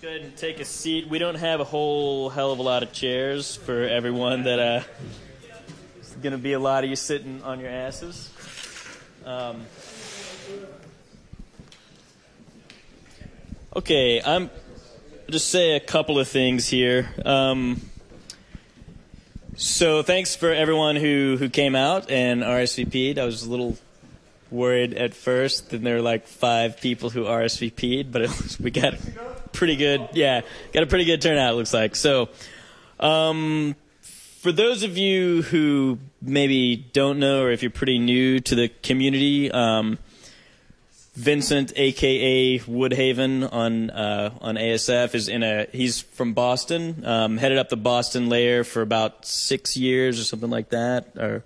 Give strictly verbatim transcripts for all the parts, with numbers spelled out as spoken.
Just go ahead and take a seat. We don't have a whole hell of a lot of chairs for everyone that uh, it's going to be a lot of you sitting on your asses. Um, okay, I'm I'll just say a couple of things here. Um, so thanks for everyone who, who came out and R S V P'd. I was a little worried at first. Then there were like five people who R S V P'd, but it was, we got pretty good. Yeah, got a pretty good turnout. It looks like. So, um, for those of you who maybe don't know, or if you're pretty new to the community, um, Vincent, aka Woodhaven, on uh, on A S F is in a. He's from Boston. Um, headed up the Boston layer for about six years or something like that, or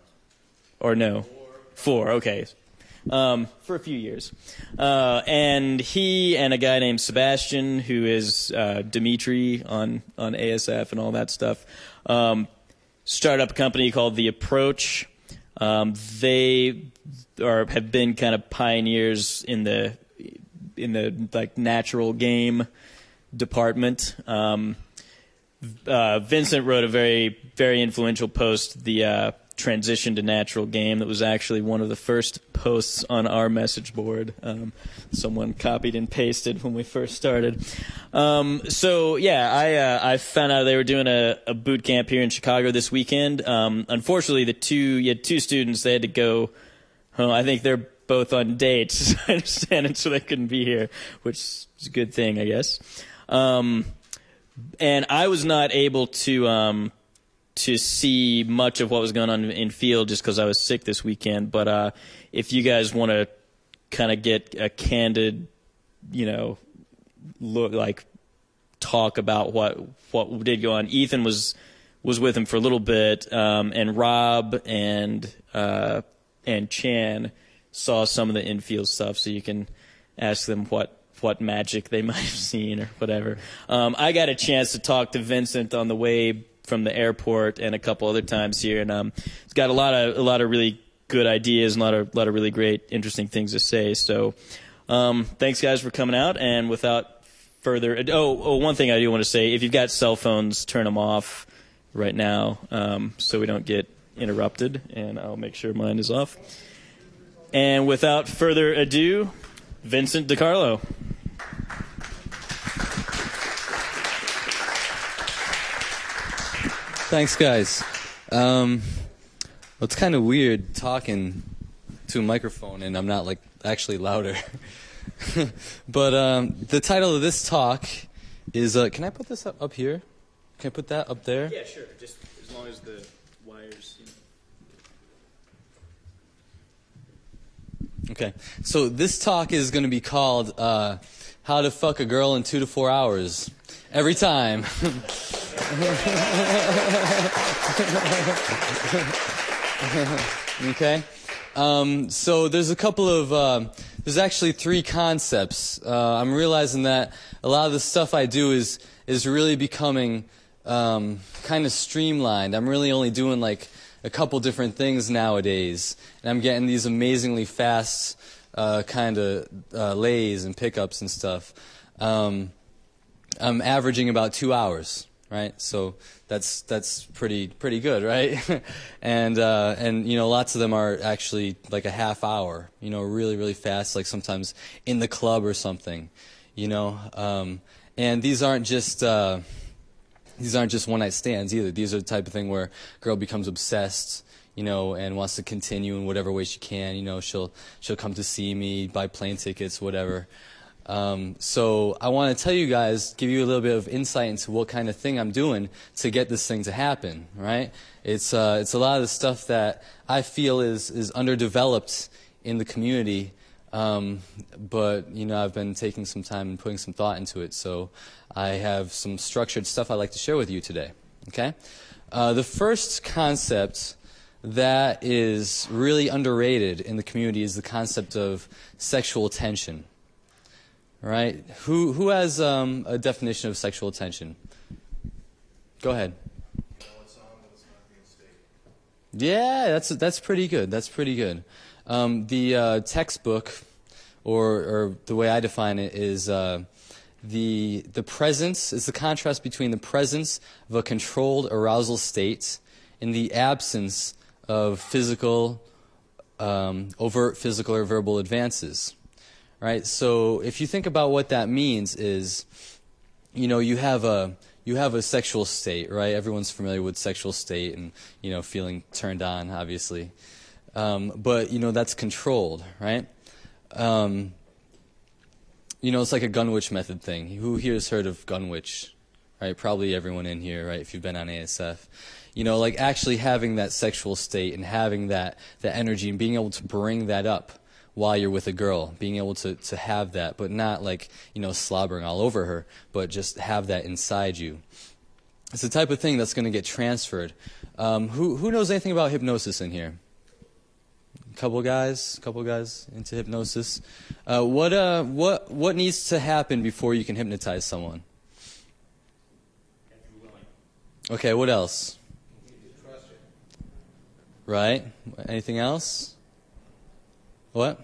or no. Four, okay. Um, for a few years. Uh, and he and a guy named Sebastian, who is uh, Dimitri on, on A S F and all that stuff, um, started up a company called The Approach. Um, they are have been kind of pioneers in the in the like natural game department. Um, uh, Vincent wrote a very very influential post, the uh, transition to natural game, that was actually one of the first posts on our message board. Um, someone copied and pasted when we first started. Um, so yeah, I uh, I found out they were doing a, a boot camp here in Chicago this weekend. Um, unfortunately, the two you had two students, they had to go home. I think they're both on dates, I understand, and so they couldn't be here, which is a good thing, I guess. Um, and I was not able to. Um, to see much of what was going on in field just because I was sick this weekend. But uh, if you guys want to kind of get a candid, you know, look like talk about what what did go on, Ethan was was with him for a little bit, um, and Rob and uh, and Chan saw some of the infield stuff, so you can ask them what what magic they might have seen or whatever. Um, I got a chance to talk to Vincent on the way from the airport and a couple other times here, and um, it's got a lot of a lot of really good ideas and a lot of a lot of really great, interesting things to say. So, um, thanks guys for coming out. And without further ado, oh, oh, one thing I do want to say: if you've got cell phones, turn them off right now, um, so we don't get interrupted. And I'll make sure mine is off. And without further ado, Vincent DiCarlo. Thanks, guys. Um, well, it's kind of weird talking to a microphone and I'm not like actually louder. But um, the title of this talk is. Uh, can I put this up, up here? Can I put that up there? Yeah, sure. Just as long as the wires. You know. Okay. So this talk is going to be called uh, "How to Fuck a Girl in Two to Four Hours." Every time. Okay. Um, so there's a couple of, uh, there's actually three concepts. Uh, I'm realizing that a lot of the stuff I do is, is really becoming, um, kind of streamlined. I'm really only doing like a couple different things nowadays. And I'm getting these amazingly fast, uh, kind of, uh, lays and pickups and stuff. Um, I'm averaging about two hours. Right, so that's that's pretty pretty good, right? and uh, and you know, lots of them are actually like a half hour. You know, really really fast, like sometimes in the club or something. You know, um, and these aren't just uh, these aren't just one night stands either. These are the type of thing where a girl becomes obsessed, you know, and wants to continue in whatever way she can. You know, she'll she'll come to see me, buy plane tickets, whatever. Um, so I want to tell you guys, give you a little bit of insight into what kind of thing I'm doing to get this thing to happen, right? It's, uh, it's a lot of the stuff that I feel is, is underdeveloped in the community, um, but, you know, I've been taking some time and putting some thought into it, so I have some structured stuff I'd like to share with you today, okay? Uh, the first concept that is really underrated in the community is the concept of sexual tension. Right? Who who has um, a definition of sexual tension? Go ahead. Yeah, that's that's pretty good. That's pretty good. Um, the uh, textbook, or or the way I define it, is uh, the the presence is the contrast between the presence of a controlled arousal state and the absence of physical, um, overt physical or verbal advances. Right? So if you think about what that means is, you know, you have a you have a sexual state, right? Everyone's familiar with sexual state and, you know, feeling turned on, obviously. Um, but, you know, that's controlled, right? Um, you know, it's like a Gunwich method thing. Who here has heard of Gunwich? Right? Probably everyone in here, right? If you've been on A S F. You know, like actually having that sexual state and having that, that energy and being able to bring that up while you're with a girl, being able to, to have that, but not like, you know, slobbering all over her, but just have that inside you. It's the type of thing that's going to get transferred. Um, who who knows anything about hypnosis in here? A couple guys, couple guys into hypnosis. Uh, what uh what what needs to happen before you can hypnotize someone? Okay, what else? Right. Anything else? What?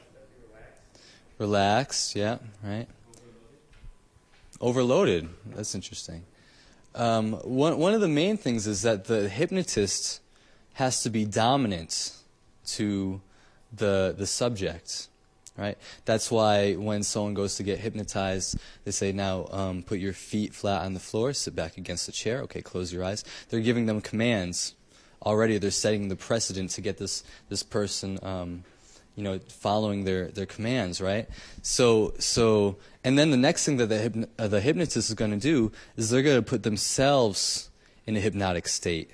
Relax, yeah, right. Overloaded. That's interesting. Um, one one of the main things is that the hypnotist has to be dominant to the the subject, right? That's why when someone goes to get hypnotized, they say, now um, put your feet flat on the floor, sit back against the chair. Okay, close your eyes. They're giving them commands already. They're setting the precedent to get this this person. Um, you know, following their, their commands, right? So, so, and then the next thing that the, hypno- uh, the hypnotist is going to do is they're going to put themselves in a hypnotic state,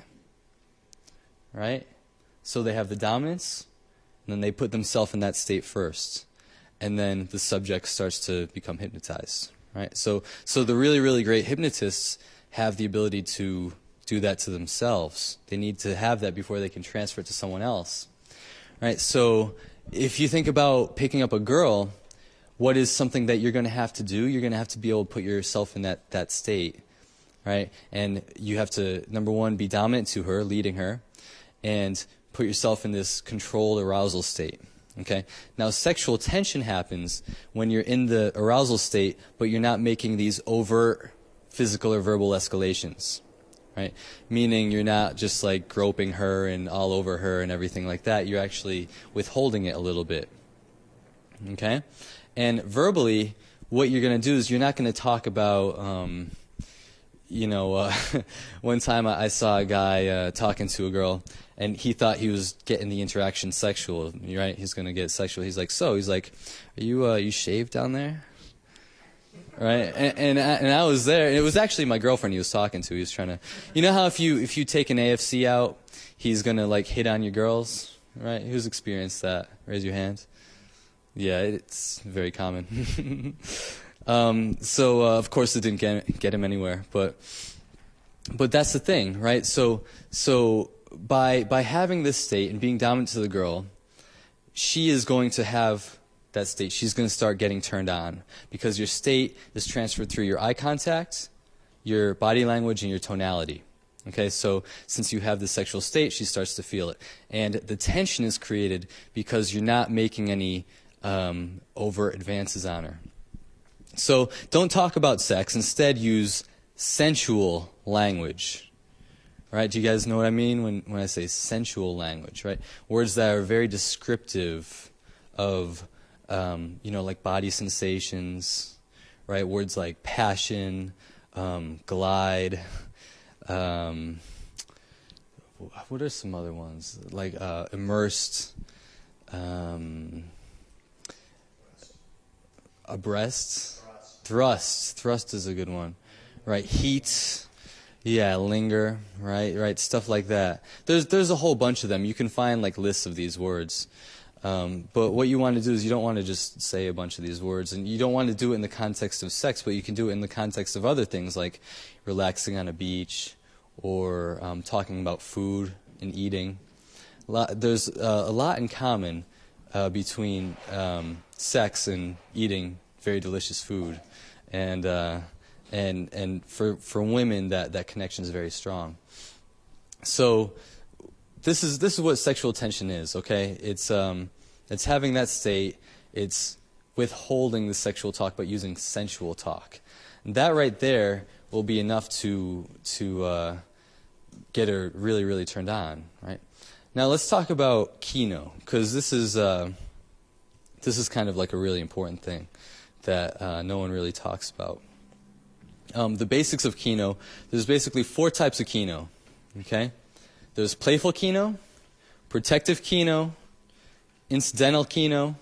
right? So they have the dominance, and then they put themselves in that state first, and then the subject starts to become hypnotized, right? So, so the really, really great hypnotists have the ability to do that to themselves. They need to have that before they can transfer it to someone else, right? So, if you think about picking up a girl, what is something that you're going to have to do? You're going to have to be able to put yourself in that, that state, right? And you have to, number one, be dominant to her, leading her, and put yourself in this controlled arousal state, okay? Now, sexual tension happens when you're in the arousal state, but you're not making these overt physical or verbal escalations. Right? Meaning you're not just like groping her and all over her and everything like that. You're actually withholding it a little bit. Okay? And verbally, what you're going to do is you're not going to talk about, um, you know, uh, one time I, I saw a guy uh, talking to a girl, and he thought he was getting the interaction sexual, right? He's going to get sexual. He's like, so, he's like, are you, uh, you shaved down there? Right, and and I, and I was there. It was actually my girlfriend he was talking to. He was trying to, you know how if you if you take an A F C out, he's gonna like hit on your girls, right? Who's experienced that? Raise your hand. Yeah, it's very common. um, so uh, of course it didn't get get him anywhere, but but that's the thing, right? So so by by having this state and being dominant to the girl, she is going to have that state. She's going to start getting turned on because your state is transferred through your eye contact, your body language, and your tonality. Okay, so since you have the sexual state, she starts to feel it. And the tension is created because you're not making any um, overt advances on her. So don't talk about sex. Instead, use sensual language. Right? Do you guys know what I mean when, when I say sensual language, right? Words that are very descriptive of Um, you know, like body sensations, right? Words like passion, um, glide. Um, what are some other ones? Like uh, immersed, um, abreast, thrust. Thrust is a good one, right? Heat. Yeah, linger, right? Right, stuff like that. There's there's a whole bunch of them. You can find like lists of these words. Um, but what you want to do is you don't want to just say a bunch of these words, and you don't want to do it in the context of sex, but you can do it in the context of other things like relaxing on a beach or um, talking about food and eating. A lot, there's uh, a lot in common uh, between um, sex and eating very delicious food, and uh, and and for for women that that connection is very strong. So. This is this is what sexual tension is, okay? It's um, it's having that state. It's withholding the sexual talk, but using sensual talk. And that right there will be enough to to uh, get her really, really turned on, right? Now let's talk about Kino, because this is uh, this is kind of like a really important thing that uh, no one really talks about. Um, the basics of Kino, there's basically four types of Kino, okay? There's playful Kino, protective Kino, incidental Kino,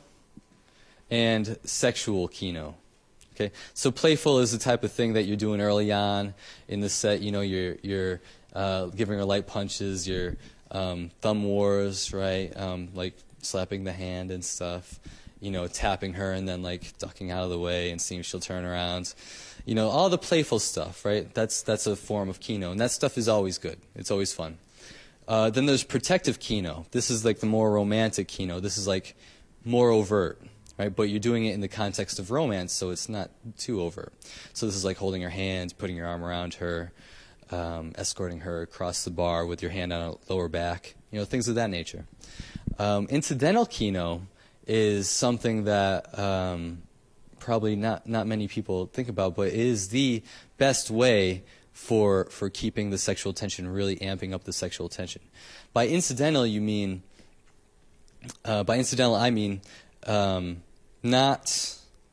and sexual Kino. Okay, so playful is the type of thing that you're doing early on in the set. You know, you're you're uh, giving her light punches, your um, thumb wars, right? Um, like slapping the hand and stuff. You know, tapping her and then like ducking out of the way and seeing if she'll turn around. You know, all the playful stuff, right? That's that's a form of Kino, and that stuff is always good. It's always fun. Uh, then there's protective Kino. This is like the more romantic Kino. This is like more overt. Right, but you're doing it in the context of romance, so it's not too overt. So this is like holding her hand, putting your arm around her, um, escorting her across the bar with your hand on her lower back, you know, things of that nature. Um, incidental Kino is something that um, probably not, not many people think about, but is the best way for for keeping the sexual tension, really amping up the sexual tension. By incidental, you mean, uh, by incidental, I mean, um, not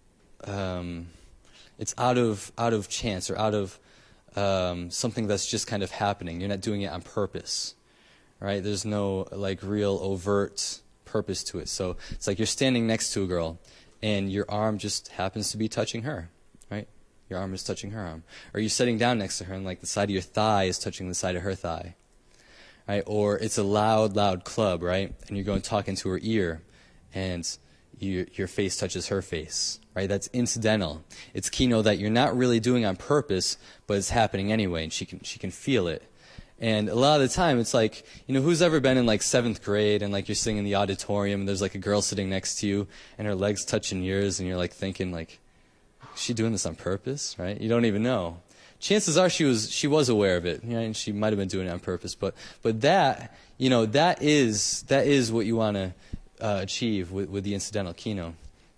um, it's out of out of chance or out of um, something that's just kind of happening. You're not doing it on purpose, right? There's no like real overt purpose to it. So it's like you're standing next to a girl and your arm just happens to be touching her, right? Your arm is touching her arm. Or you're sitting down next to her and like the side of your thigh is touching the side of her thigh, right? Or it's a loud, loud club, right? And you're going talking to her ear and You, your face touches her face, right? That's incidental. It's Kino that you're not really doing on purpose, but it's happening anyway, and she can she can feel it. And a lot of the time, it's like, you know, who's ever been in like seventh grade and like you're sitting in the auditorium and there's like a girl sitting next to you and her legs touching yours and you're like thinking like, is she doing this on purpose, right? You don't even know. Chances are she was she was aware of it, you know, and she might have been doing it on purpose. But but that, you know, that is that is what you want to Uh, achieve with, with the incidental Kino.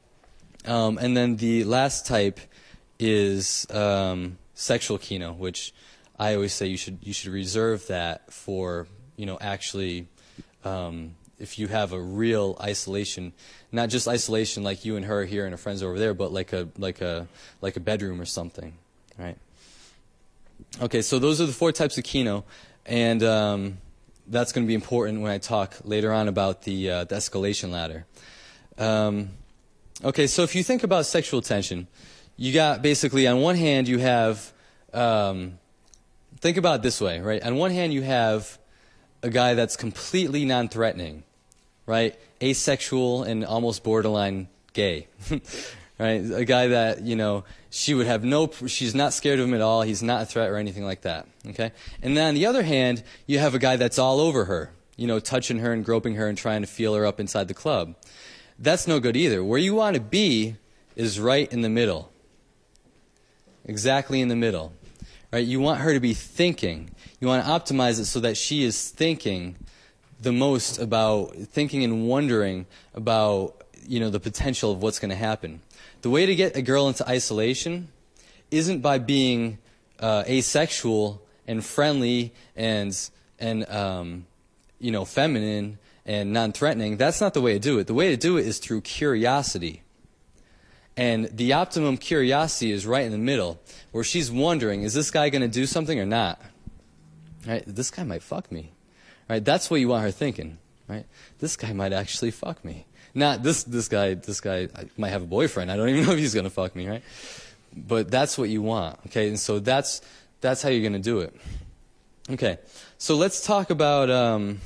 Um, and then the last type is um, sexual Kino, which I always say you should you should reserve that for, you know, actually um, if you have a real isolation, not just isolation like you and her here and her friends over there, but like a like a like a bedroom or something, right? Okay, so those are the four types of Kino, and um, that's going to be important when I talk later on about the, uh, the escalation ladder. Um, okay, so if you think about sexual tension, you got basically on one hand you have, um, think about it this way, right? On one hand you have a guy that's completely non-threatening, right? Asexual and almost borderline gay, right? A guy that, you know, she would have no, she's not scared of him at all. He's not a threat or anything like that, okay? And then on the other hand, you have a guy that's all over her, you know, touching her and groping her and trying to feel her up inside the club. That's no good either. Where you want to be is right in the middle. Exactly in the middle, right? You want her to be thinking. You want to optimize it so that she is thinking the most about, thinking and wondering about, you know, the potential of what's going to happen. The way to get a girl into isolation isn't by being uh, asexual and friendly and and um, you know, feminine and non-threatening. That's not the way to do it. The way to do it is through curiosity. And the optimum curiosity is right in the middle, where she's wondering, is this guy going to do something or not? Right? This guy might fuck me. Right? That's what you want her thinking. Right? This guy might actually fuck me. Not this this guy this guy might have a boyfriend. I don't even know if he's going to fuck me, right? But that's what you want, okay? And so that's that's how you're going to do it. Okay. So let's talk about um,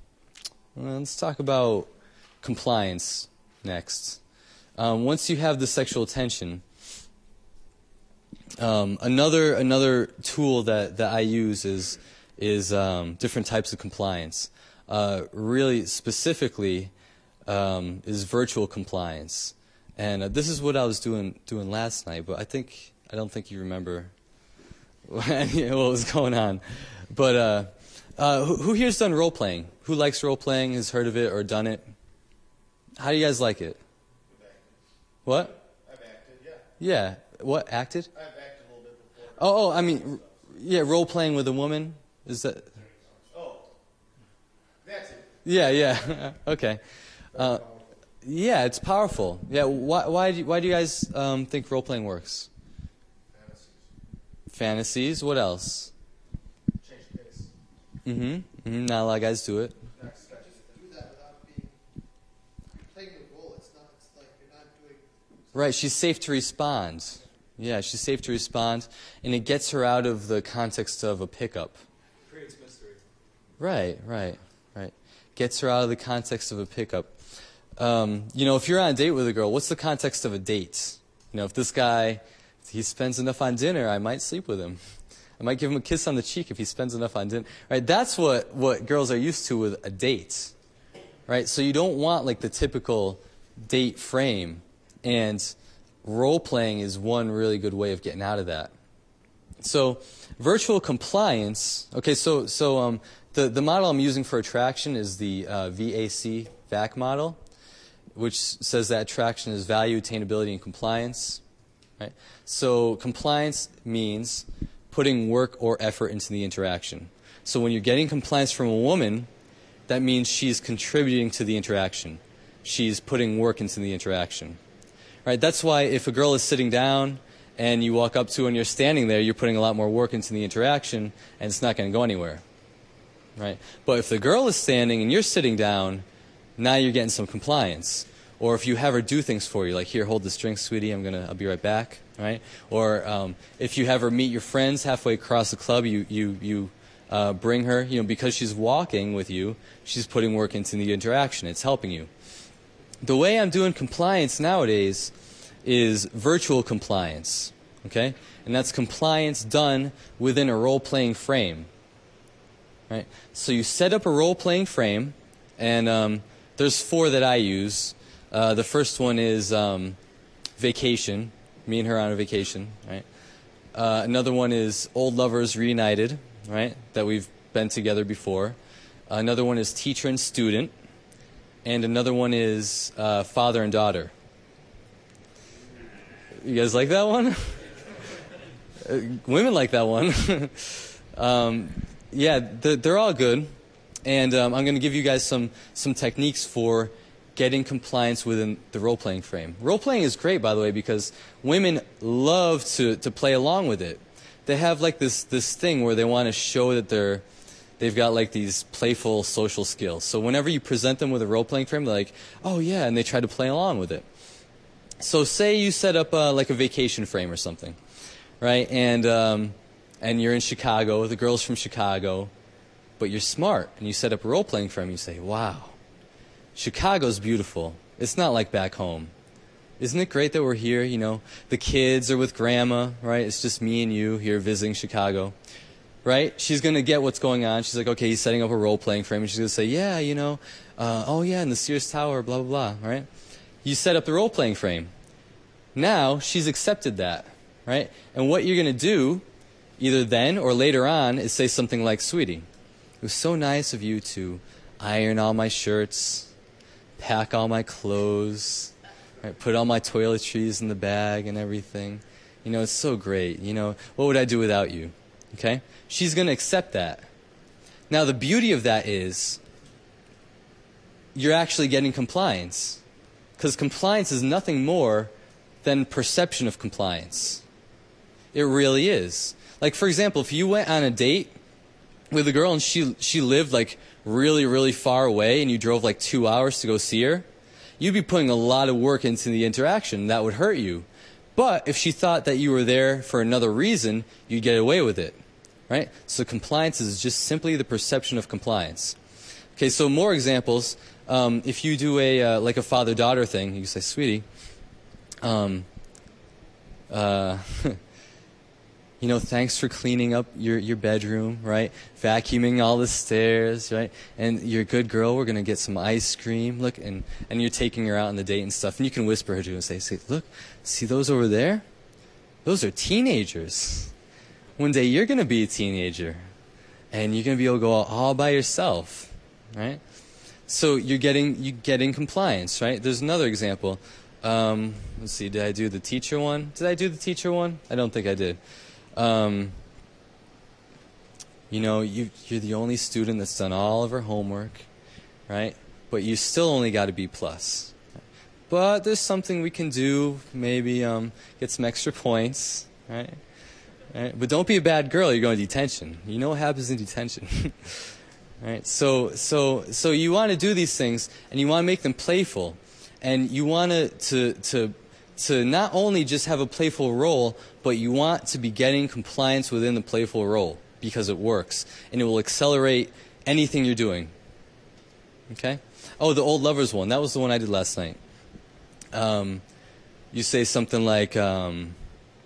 well, let's talk about compliance next. Um, once you have the sexual tension, um, another another tool that, that I use is is um, different types of compliance. Uh, really specifically um, is virtual compliance, and uh, this is what I was doing doing last night. But I think I don't think you remember what was going on. But uh, uh, who, who here's done role playing? Who likes role playing? Has heard of it or done it? How do you guys like it? What? I've acted, yeah. Yeah. What? Acted? I've acted a little Oh, oh, I mean, yeah, role playing with a woman. Is that? Oh, that's it. Yeah, yeah. Okay. Uh, yeah, it's powerful. Yeah. Why? Why do you, why do you guys um, think role playing works? Fantasies. Fantasies. What else? Change the pace. Mm-hmm. mm-hmm. Not a lot of guys do it. Next, next. Do that without being playing the role. It's not. It's like you're not doing. Right. She's safe to respond. Yeah, she's safe to respond, and it gets her out of the context of a pickup. Creates mystery. Right, right, right. Gets her out of the context of a pickup. Um, you know, if you're on a date with a girl, what's the context of a date? You know, if this guy, he spends enough on dinner, I might sleep with him. I might give him a kiss on the cheek if he spends enough on dinner. Right? That's what, what girls are used to with a date. Right? So you don't want like the typical date frame. And role-playing is one really good way of getting out of that. So virtual compliance, okay, so so um, the, the model I'm using for attraction is the uh, V A C, V A C model, which says that attraction is value, attainability, and compliance. Right? So compliance means putting work or effort into the interaction. So when you're getting compliance from a woman, that means she's contributing to the interaction. She's putting work into the interaction. Right? That's why if a girl is sitting down and you walk up to her and you're standing there, you're putting a lot more work into the interaction, and it's not going to go anywhere. Right? But if the girl is standing and you're sitting down, now you're getting some compliance. Or if you have her do things for you, like, here, hold this drink, sweetie, I'm gonna, I'll be right back. Right? Or um, if you have her meet your friends halfway across the club, you you you uh, bring her, you know, because she's walking with you, she's putting work into the interaction. It's helping you. The way I'm doing compliance nowadays is virtual compliance, okay? And that's compliance done within a role-playing frame, right? So you set up a role-playing frame, and um, there's four that I use. Uh, the first one is um, vacation, me and her on a vacation, right? Uh, another one is old lovers reunited, right, that we've been together before. Uh, another one is teacher and student. And another one is uh, father and daughter. You guys like that one? uh, women like that one. um, yeah, they're, they're all good. And um, I'm going to give you guys some, some techniques for getting compliance within the role-playing frame. Role-playing is great, by the way, because women love to, to play along with it. They have like this, this thing where they want to show that they're They've got like these playful social skills. So whenever you present them with a role-playing frame, they're like, oh yeah, and they try to play along with it. So say you set up uh, like a vacation frame or something, right? And um, and you're in Chicago, the girl's from Chicago, but you're smart, and you set up a role-playing frame, you say, wow, Chicago's beautiful. It's not like back home. Isn't it great that we're here, you know? The kids are with grandma, right? It's just me and you here visiting Chicago. Right? She's going to get what's going on. She's like, okay, he's setting up a role-playing frame. And she's going to say, yeah, you know, uh, oh, yeah, in the Sears Tower, blah, blah, blah, right? You set up the role-playing frame. Now, she's accepted that, right? And what you're going to do, either then or later on, is say something like, sweetie, it was so nice of you to iron all my shirts, pack all my clothes, right? Put all my toiletries in the bag and everything. You know, it's so great. You know, what would I do without you? Okay? She's going to accept that. Now, the beauty of that is you're actually getting compliance. Because compliance is nothing more than perception of compliance. It really is. Like, for example, if you went on a date with a girl and she she lived, like, really, really far away and you drove, like, two hours to go see her, you'd be putting a lot of work into the interaction. That would hurt you. But if she thought that you were there for another reason, you'd get away with it. Right? So compliance is just simply the perception of compliance. Okay, so more examples. Um, if you do a uh, like a father-daughter thing, you say, sweetie, um, uh, you know, thanks for cleaning up your, your bedroom, right? Vacuuming all the stairs, right? And you're a good girl. We're going to get some ice cream. Look, and, and you're taking her out on the date and stuff. And you can whisper her to her and say, say, look, see those over there? Those are teenagers. One day you're going to be a teenager, and you're going to be able to go out all by yourself, right? So you're getting you're getting compliance, right? There's another example. Um, let's see, did I do the teacher one? Did I do the teacher one? I don't think I did. Um, you know, you, you're the only student that's done all of her homework, right? But you still only got a B plus. But there's something we can do, maybe um, get some extra points, right? right? But don't be a bad girl, you're going to detention. You know what happens in detention. right? So, so, so you want to do these things, and you want to make them playful. And you want to, to, to, to not only just have a playful role, but you want to be getting compliance within the playful role, because it works. And it will accelerate anything you're doing. Okay? Oh, the old lovers one. That was the one I did last night. Um, you say something like, um,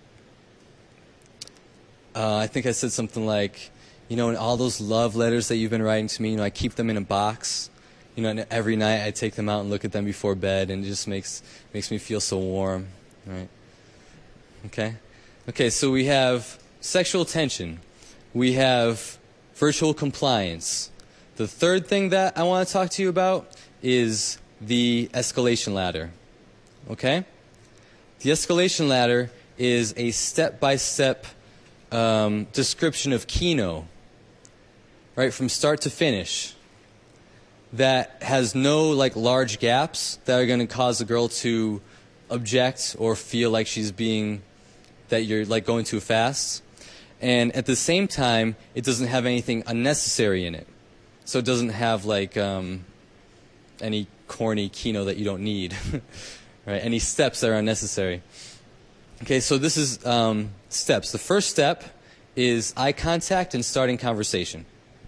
uh, I think I said something like, you know, and all those love letters that you've been writing to me, you know, I keep them in a box. You know, and every night I take them out and look at them before bed, and it just makes makes me feel so warm, right? Okay? Okay, so we have sexual tension. We have virtual compliance. The third thing that I want to talk to you about is the escalation ladder. Okay? The escalation ladder is a step-by-step um, description of Kino, right, from start to finish, that has no like large gaps that are going to cause the girl to object or feel like she's being, that you're like going too fast. And at the same time, it doesn't have anything unnecessary in it. So it doesn't have like um, any corny Kino that you don't need. Right? Any steps that are unnecessary. Okay, so this is um, steps. The first step is eye contact and starting conversation.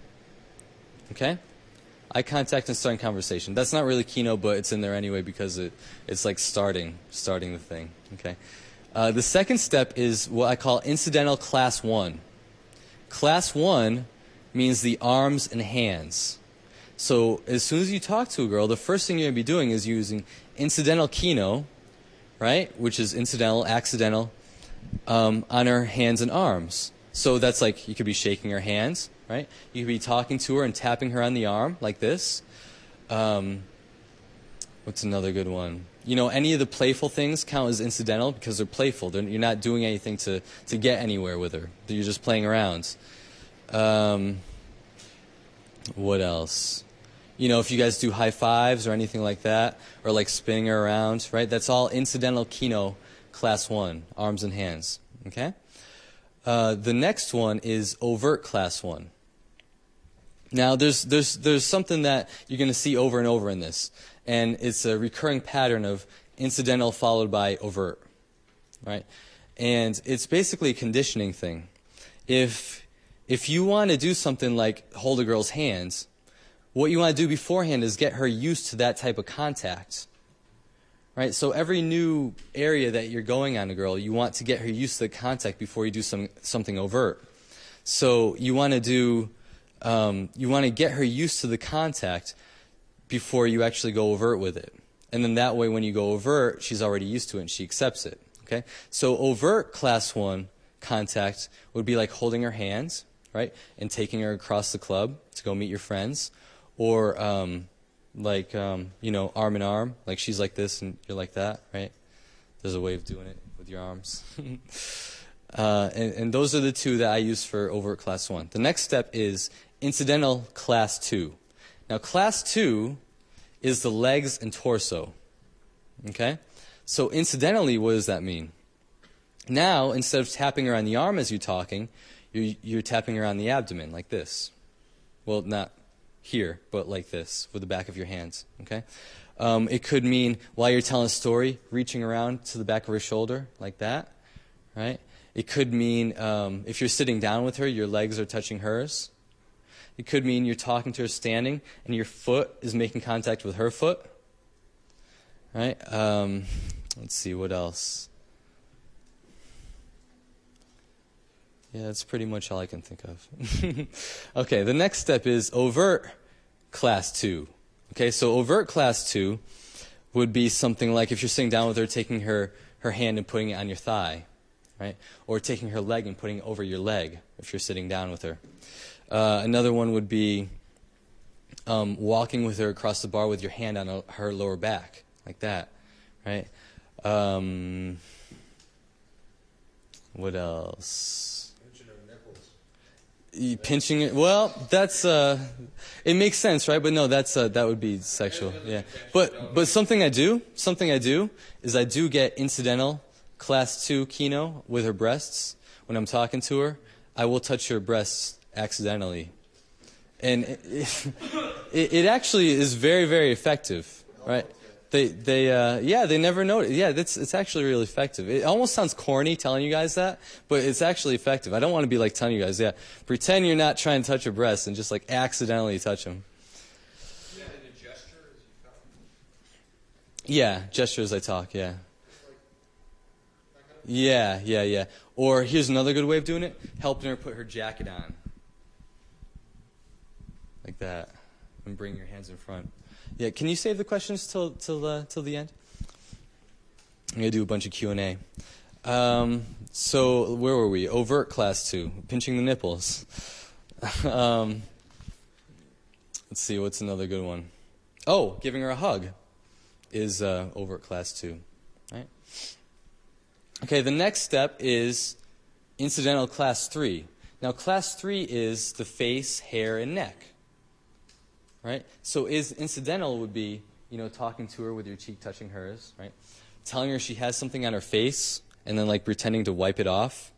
Okay? Eye contact and starting conversation. That's not really Kino, but it's in there anyway because it, it's like starting, starting the thing. Okay? Uh, the second step is what I call incidental class one. Class one means the arms and hands. So as soon as you talk to a girl, the first thing you're going to be doing is using incidental Kino, right, which is incidental, accidental, um, on her hands and arms. So that's like you could be shaking her hands, right? You could be talking to her and tapping her on the arm like this. Um, what's another good one? You know, any of the playful things count as incidental because they're playful. They're, you're not doing anything to, to get anywhere with her. You're just playing around. Um, what else? You know, if you guys do high fives or anything like that, or like spinning her around, right? That's all incidental Kino class one, arms and hands, okay? Uh, the next one is overt class one. Now, there's, there's, there's something that you're going to see over and over in this, and it's a recurring pattern of incidental followed by overt, right? And it's basically a conditioning thing. If, if you want to do something like hold a girl's hands, what you want to do beforehand is get her used to that type of contact, right? So every new area that you're going on a girl, you want to get her used to the contact before you do some, something overt. So you want to do, um, you want to get her used to the contact before you actually go overt with it. And then that way when you go overt, she's already used to it and she accepts it, okay? So overt class one contact would be like holding her hands, right? And taking her across the club to go meet your friends. Or um, like, um, you know, arm in arm, like she's like this and you're like that, right? There's a way of doing it with your arms. uh, and, and those are the two that I use for overt class one. The next step is incidental class two. Now, class two is the legs and torso, okay? So incidentally, what does that mean? Now, instead of tapping her on the arm as you're talking, you're, you're tapping her on the abdomen like this. Well, not here, but like this, with the back of your hands, okay? Um, it could mean, while you're telling a story, reaching around to the back of her shoulder, like that, right? It could mean, um, if you're sitting down with her, your legs are touching hers. It could mean you're talking to her standing, and your foot is making contact with her foot, right? Um, let's see, what else? Yeah, that's pretty much all I can think of. Okay, the next step is overt class two. Okay, so overt class two would be something like if you're sitting down with her, taking her, her hand and putting it on your thigh, right? Or taking her leg and putting it over your leg if you're sitting down with her. Uh, another one would be um, walking with her across the bar with your hand on a, her lower back, like that, right? Um, what else? You pinching it. Well, that's uh, it makes sense, right? But no, that's uh, that would be sexual. Yeah. But but something I do, something I do is I do get incidental class two kino with her breasts when I'm talking to her. I will touch her breasts accidentally, and it, it, it actually is very very effective, right? They they uh, yeah they never know. Yeah, that's it's actually really effective. It almost sounds corny telling you guys that, but it's actually effective. I don't want to be like telling you guys, yeah, pretend you're not trying to touch your breasts and just like accidentally touch them. Yeah, in a gesture as you talk. Yeah, gesture as I talk. Yeah. Yeah, yeah, yeah. Or here's another good way of doing it: helping her put her jacket on, like that, and bring your hands in front. Yeah, can you save the questions till till uh, till the end? I'm gonna do a bunch of Q and A. Um, so where were we? Overt class two, pinching the nipples. um, let's see, what's another good one? Oh, giving her a hug is uh, overt class two, right? Okay, the next step is incidental class three. Now, class three is the face, hair, and neck. Right? So is incidental would be, you know, talking to her with your cheek touching hers, right? Telling her she has something on her face and then like pretending to wipe it off.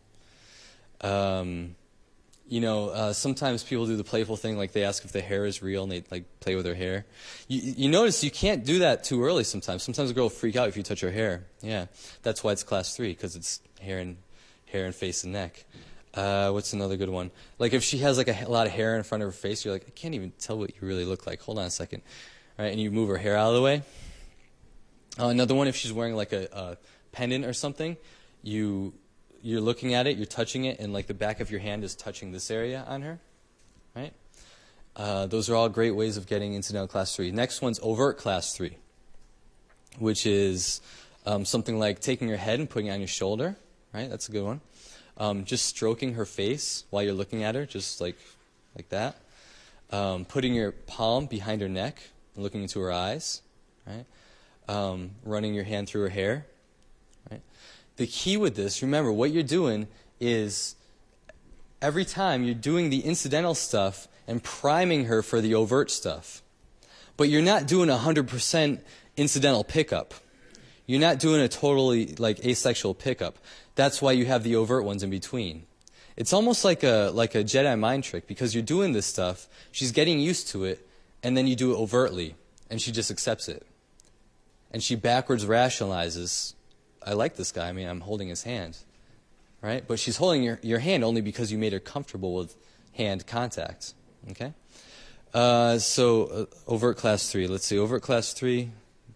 Um, you know, uh, sometimes people do the playful thing, like they ask if the hair is real and they like play with her hair. You, you notice you can't do that too early sometimes. Sometimes a girl will freak out if you touch her hair. Yeah, that's why it's class three, because it's hair and hair and face and neck. Uh, what's another good one? Like if she has like a, a lot of hair in front of her face, you're like, I can't even tell what you really look like. Hold on a second, right? And you move her hair out of the way. Uh, another one, if she's wearing like a, a pendant or something, you you're looking at it, you're touching it, and like the back of your hand is touching this area on her, right? Uh, those are all great ways of getting incidental class three. Next one's overt class three, which is um, something like taking your head and putting it on your shoulder, right? That's a good one. Um, just stroking her face while you're looking at her, just like like that. Um, putting your palm behind her neck and looking into her eyes, right? Um, running your hand through her hair, right? The key with this, remember, what you're doing is every time you're doing the incidental stuff and priming her for the overt stuff. But you're not doing a one hundred percent incidental pickup. You're not doing a totally like asexual pickup. That's why you have the overt ones in between. It's almost like a like a Jedi mind trick, because you're doing this stuff, she's getting used to it, and then you do it overtly, and she just accepts it. And she backwards rationalizes, I like this guy, I mean, I'm holding his hand, right? But she's holding your, your hand only because you made her comfortable with hand contact, okay? Uh, so, uh, overt class three, let's see, overt class three,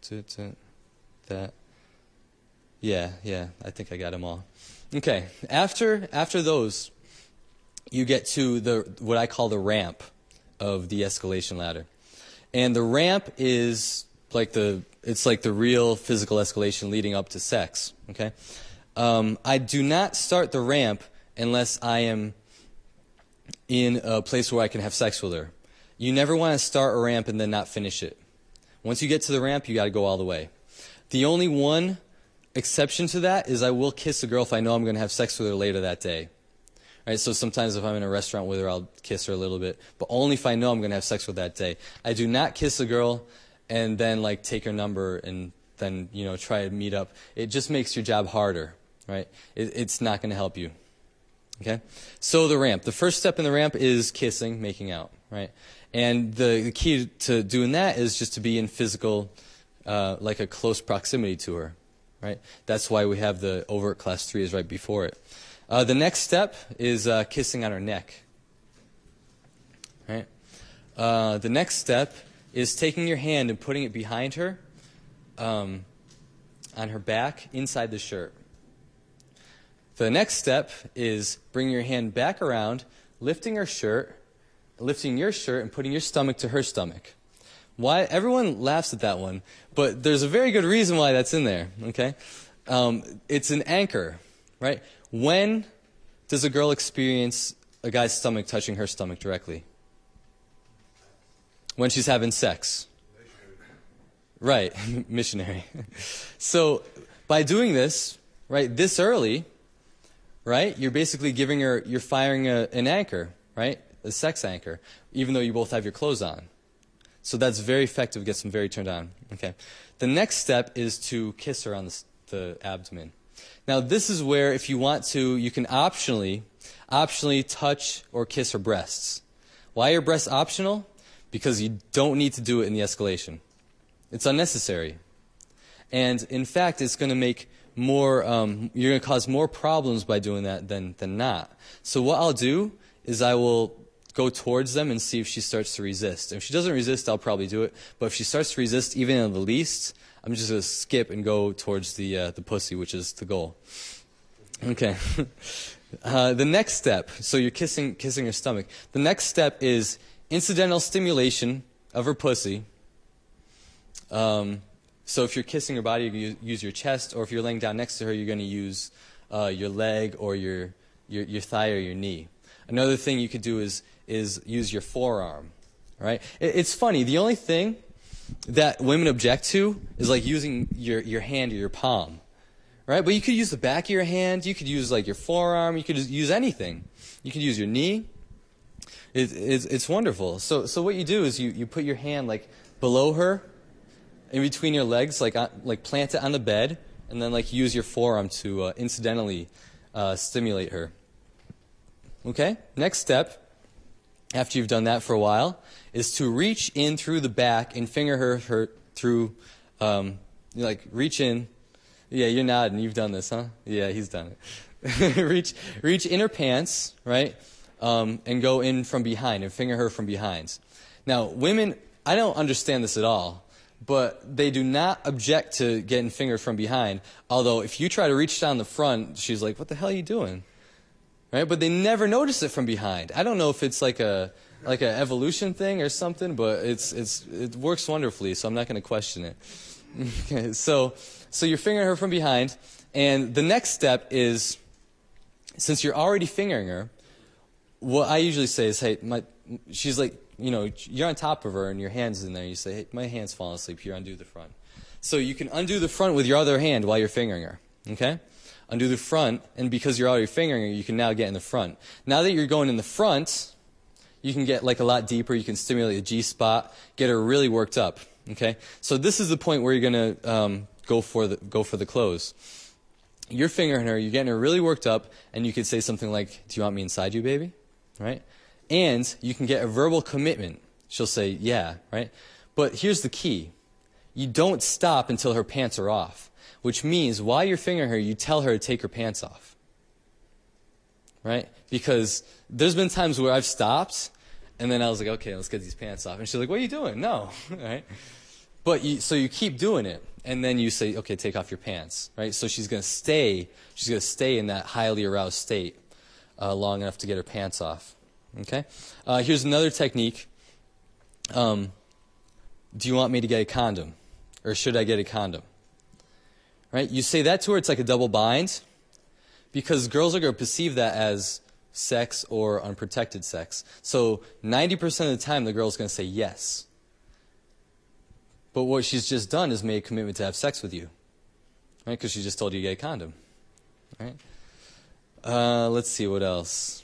that. Yeah, yeah, I think I got them all. Okay, after after those, you get to the what I call the ramp of the escalation ladder. And the ramp is like the it's like the real physical escalation leading up to sex, okay? Um, I do not start the ramp unless I am in a place where I can have sex with her. You never want to start a ramp and then not finish it. Once you get to the ramp, you got to go all the way. The only one exception to that is I will kiss a girl if I know I'm going to have sex with her later that day. Right? So sometimes if I'm in a restaurant with her, I'll kiss her a little bit, but only if I know I'm going to have sex with that day. I do not kiss a girl and then like take her number and then, you know, try to meet up. It just makes your job harder, right? It, it's not going to help you. Okay? So the ramp. The first step in the ramp is kissing, making out, right? And the, the key to doing that is just to be in physical, uh, like a close proximity to her. Right? That's why we have the overt class three is right before it. Uh, the next step is uh, kissing on her neck. Right? Uh, the next step is taking your hand and putting it behind her, um, on her back, inside the shirt. The next step is bringing your hand back around, lifting her shirt, lifting your shirt, and putting your stomach to her stomach. Why? Everyone laughs at that one, but there's a very good reason why that's in there, okay? Um, it's an anchor, right? When does a girl experience a guy's stomach touching her stomach directly? When she's having sex. Right, missionary. So by doing this, right, this early, right, you're basically giving her, you're firing a, an anchor, right? A sex anchor, even though you both have your clothes on. So that's very effective, gets them very turned on. Okay. The next step is to kiss her on the, the abdomen. Now this is where, if you want to, you can optionally, optionally touch or kiss her breasts. Why are breasts optional? Because you don't need to do it in the escalation. It's unnecessary. And in fact, it's going to make more, um, you're going to cause more problems by doing that than, than not. So what I'll do is I will go towards them and see if she starts to resist. If she doesn't resist, I'll probably do it. But if she starts to resist, even at the least, I'm just going to skip and go towards the, uh, the pussy, which is the goal. Okay. uh, the next step, so you're kissing, kissing her stomach. The next step is incidental stimulation of her pussy. Um, so if you're kissing her body, you use your chest, or if you're laying down next to her, you're going to use uh, your leg or your, your your thigh or your knee. Another thing you could do is is use your forearm. Right? It, it's funny. The only thing that women object to is like using your your hand or your palm. Right? But you could use the back of your hand. You could use like your forearm. You could use anything. You could use your knee. It, it's, it's wonderful. So so what you do is you, you put your hand like below her, in between your legs, like uh, like plant it on the bed, and then like use your forearm to uh, incidentally uh, stimulate her. Okay? Next step, after you've done that for a while, is to reach in through the back and finger her, her through, um, like reach in. Yeah, you're nodding. You've done this, huh? Yeah, he's done it. reach reach in her pants, right? Um, and go in from behind and finger her from behind. Now, women, I don't understand this at all. But they do not object to getting fingered from behind. Although if you try to reach down the front, she's like, what the hell are you doing? Right? But they never notice it from behind. I don't know if it's like a like an evolution thing or something, but it's it's it works wonderfully, so I'm not going to question it. Okay, so so you're fingering her from behind, and the next step is, since you're already fingering her, what I usually say is, hey, my, she's like, you know, you're on top of her and your hand's in there. You say, hey, my hand's falling asleep. Here, undo the front. So you can undo the front with your other hand while you're fingering her. Okay? Undo the front, and because you're already fingering her, you can now get in the front. Now that you're going in the front, you can get like a lot deeper. You can stimulate the G-spot, get her really worked up. Okay? So this is the point where you're going to um, go for the go for the close. You're fingering her, you're getting her really worked up, and you could say something like, do you want me inside you, baby? Right? And you can get a verbal commitment. She'll say, yeah, right? But here's the key. You don't stop until her pants are off, which means while you're fingering her, you tell her to take her pants off. Right? Because there's been times where I've stopped, and then I was like, okay, let's get these pants off. And she's like, what are you doing? No. Right? But you, so you keep doing it, and then you say, okay, take off your pants. Right? So she's going to stay, she's going to stay in that highly aroused state uh, long enough to get her pants off. Okay? Uh, here's another technique. Um, do you want me to get a condom? Or should I get a condom? Right? You say that to her, it's like a double bind. Because girls are going to perceive that as sex or unprotected sex. So ninety percent of the time, the girl's going to say yes. But what she's just done is made a commitment to have sex with you. Right? Because she just told you to get a condom. Right? Uh, let's see, what else?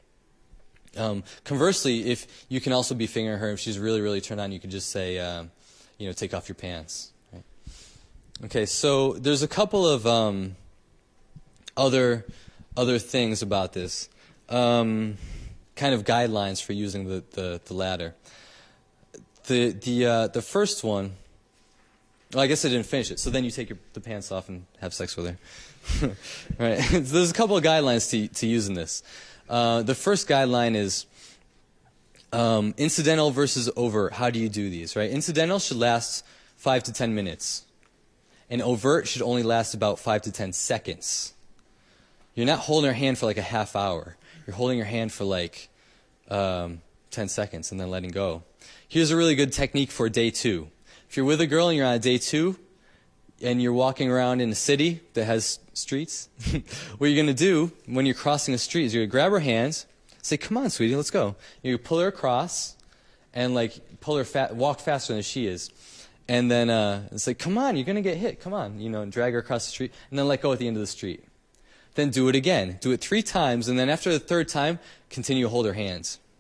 Um, conversely, if you can also be fingering her, if she's really, really turned on, you can just say, uh, you know, take off your pants. Right? Okay, so there's a couple of um, other other things about this, um, kind of guidelines for using the, the, the ladder. The the uh, the first one, well, I guess I didn't finish it. So then you take your, the pants off and have sex with her. Right? So there's a couple of guidelines to to using this. Uh, the first guideline is um, incidental versus overt. How do you do these, right? Incidental should last five to ten minutes. And overt should only last about five to ten seconds. You're not holding her hand for like a half hour. You're holding her hand for like um, ten seconds and then letting go. Here's a really good technique for day two. If you're with a girl and you're on a day two, and you're walking around in a city that has streets, what you're going to do when you're crossing a street is you're going to grab her hands, say, come on, sweetie, let's go. You pull her across and like pull her, fa- walk faster than she is. And then uh, it's like, come on, you're going to get hit, come on. You know, and drag her across the street and then let go at the end of the street. Then do it again. Do it three times, and then after the third time, continue to hold her hands.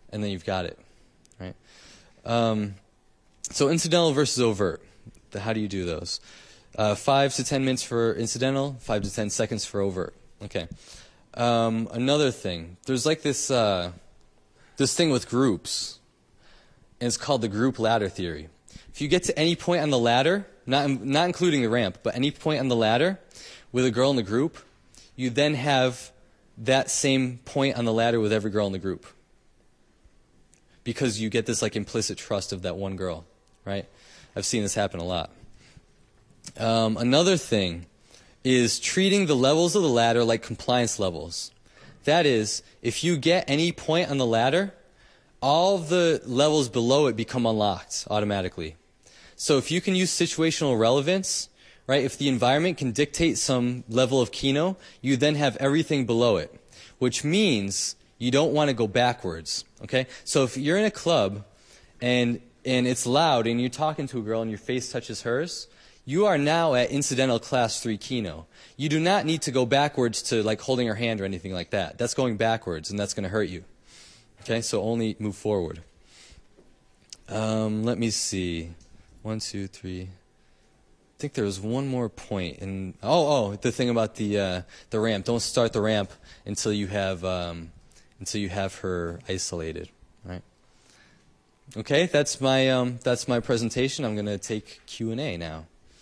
and then you've got it, right? Um, so incidental versus overt. The, how do you do those? Uh, five to ten minutes for incidental, five to ten seconds for overt. Okay. Um, another thing, there's like this uh, this thing with groups, and it's called the group ladder theory. If you get to any point on the ladder, not not including the ramp, but any point on the ladder with a girl in the group, you then have that same point on the ladder with every girl in the group, because you get this like implicit trust of that one girl, right? I've seen this happen a lot. Um, another thing is treating the levels of the ladder like compliance levels. That is, if you get any point on the ladder, all the levels below it become unlocked automatically. So if you can use situational relevance, right, if the environment can dictate some level of kino, you then have everything below it, which means you don't want to go backwards, okay? So if you're in a club and and it's loud and you're talking to a girl and your face touches hers, you are now at incidental class three kino. You do not need to go backwards to like holding her hand or anything like that. That's going backwards, and that's going to hurt you. Okay, so only move forward. Um, let me see. One, two, three. I think there was one more point. And oh, oh, the thing about the uh, the ramp. Don't start the ramp until you have um, until you have her isolated. Right. Okay, that's my um, that's my presentation. I'm going to take Q and A now.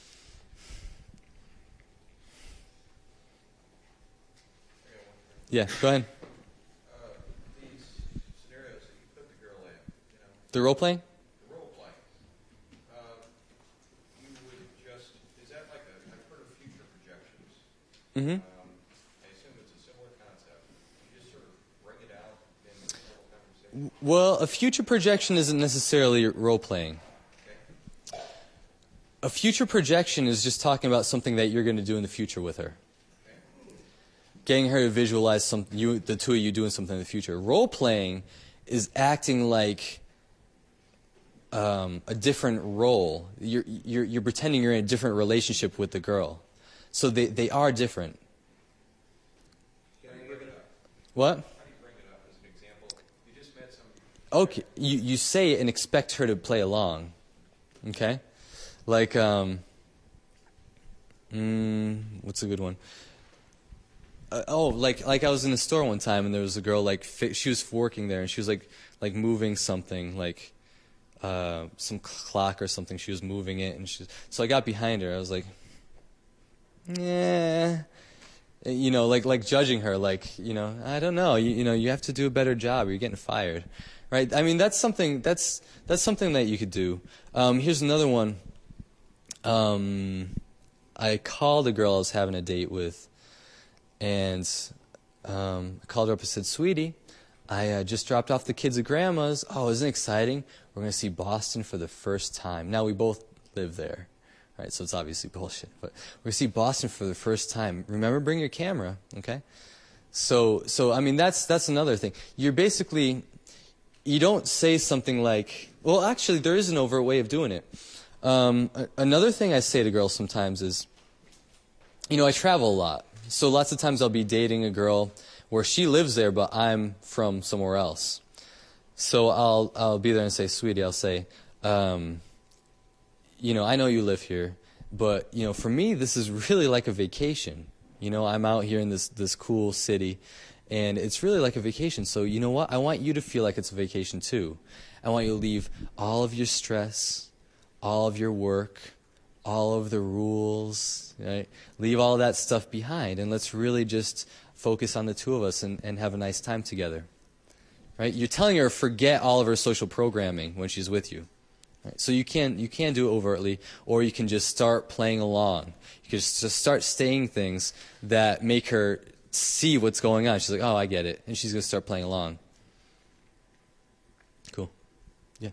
Yeah, go ahead. Uh, these scenarios that you put the girl in, you know, The role playing? the role playing, uh, you would just, is that like a, I've heard of future projections. Mm-hmm. Um, I assume it's a similar concept. You just sort of bring it out in the normal conversation. Well, a future projection isn't necessarily role playing. Okay. A future projection is just talking about something that you're going to do in the future with her. Getting her to visualize some, you, the two of you doing something in the future. Role playing is acting like um, a different role. You're, you're, you're pretending you're in a different relationship with the girl. So they, they are different. Can I bring it up? What? How do you bring it up as an example? You just met some. Okay, you, you say it and expect her to play along. Okay? Like, um, mm, what's a good one? Uh, oh, like like I was in a store one time and there was a girl like fi- she was working there and she was like like moving something like uh, some clock or something. She was moving it and she. So I got behind her. I was like, yeah, you know, like like judging her. Like, you know, I don't know. You, you know, you have to do a better job or you're getting fired, right? I mean, that's something that's that's something that you could do. Um, here's another one. Um, I called a girl I was having a date with. And um, I called her up and said, "Sweetie, I uh, just dropped off the kids at Grandma's. Oh, isn't it exciting? We're going to see Boston for the first time." Now, we both live there, right? So it's obviously bullshit. But we're going to see Boston for the first time. Remember, bring your camera, okay? So, so I mean, that's that's another thing. You're basically, you don't say something like, well, actually, there is an overt way of doing it. Um, a- another thing I say to girls sometimes is, you know, I travel a lot. So lots of times I'll be dating a girl where she lives there, but I'm from somewhere else. So I'll I'll be there and say, "Sweetie," I'll say, um, you know, I know you live here, but, you know, for me, this is really like a vacation. You know, I'm out here in this, this cool city, and it's really like a vacation. So you know what? I want you to feel like it's a vacation, too. I want you to leave all of your stress, all of your work, all of the rules, right? Leave all that stuff behind, and let's really just focus on the two of us and, and have a nice time together, right? You're telling her forget all of her social programming when she's with you, right? So you can you can do it overtly, or you can just start playing along. You can just, just start saying things that make her see what's going on. She's like, "Oh, I get it," and she's gonna start playing along. Cool. Yeah.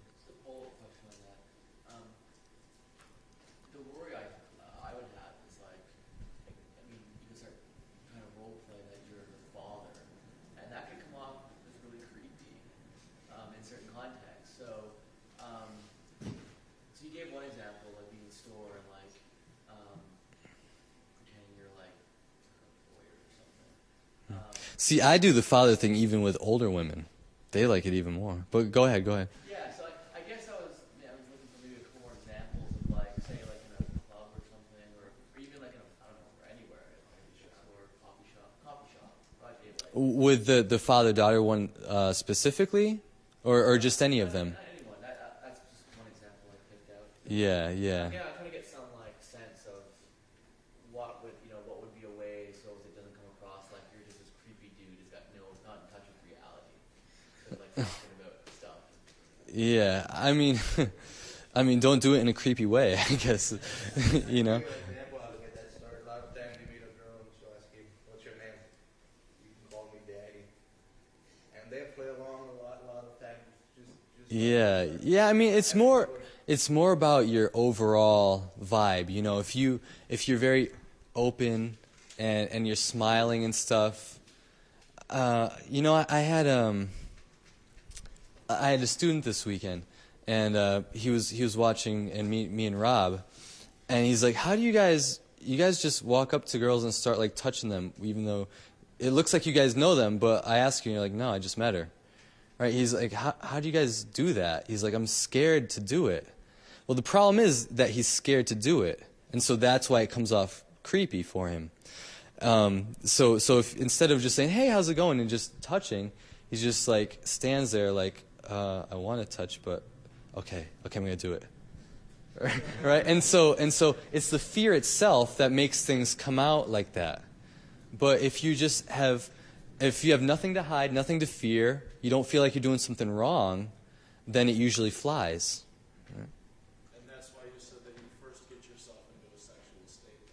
See, I do the father thing even with older women. they like it even more. But go ahead, go ahead. Yeah, so I, I guess I was, yeah, I was looking for maybe a couple more examples of, like, say, like in a club or something, or, or even like in a, I don't know, or anywhere, like a store, coffee shop, coffee shop, probably like. With the the father-daughter one uh, specifically, or or just any of them? Not anyone. That, uh, that's just one example I picked out. Yeah, yeah. Yeah, I'm trying to get some like sense of what would, you know, what would be a way so it doesn't come across like you're just this creepy dude who's got no, not in touch with reality, so, like talking about stuff. Yeah, I mean, I mean, don't do it in a creepy way, I guess. You know. Give you an example how to get that started. A lot of times you meet a girl and she'll ask you, "What's your name?" You can call me Daddy, and they play along a lot. A lot of times, just, just Yeah, yeah. I mean, it's more, it's more about your overall vibe. You know, if you if you're very open and and you're smiling and stuff. Uh, you know, I, I had um, I had a student this weekend, and uh, he was he was watching, and me me and Rob, and he's like, "How do you guys you guys just walk up to girls and start like touching them, even though it looks like you guys know them?" But I ask you, and you're like, "No, I just met her." Right? He's like, how, how do you guys do that? He's like, I'm scared to do it. Well, the problem is that he's scared to do it. And so that's why it comes off creepy for him. Um, so so if instead of just saying, hey, how's it going, and just touching, he just like stands there like, uh, I want to touch, but okay, okay, I'm going to do it. Right? And so and so it's the fear itself that makes things come out like that. But if you just have... If you have nothing to hide, nothing to fear, you don't feel like you're doing something wrong, then it usually flies. And that's why you said that you first get yourself into a sexual state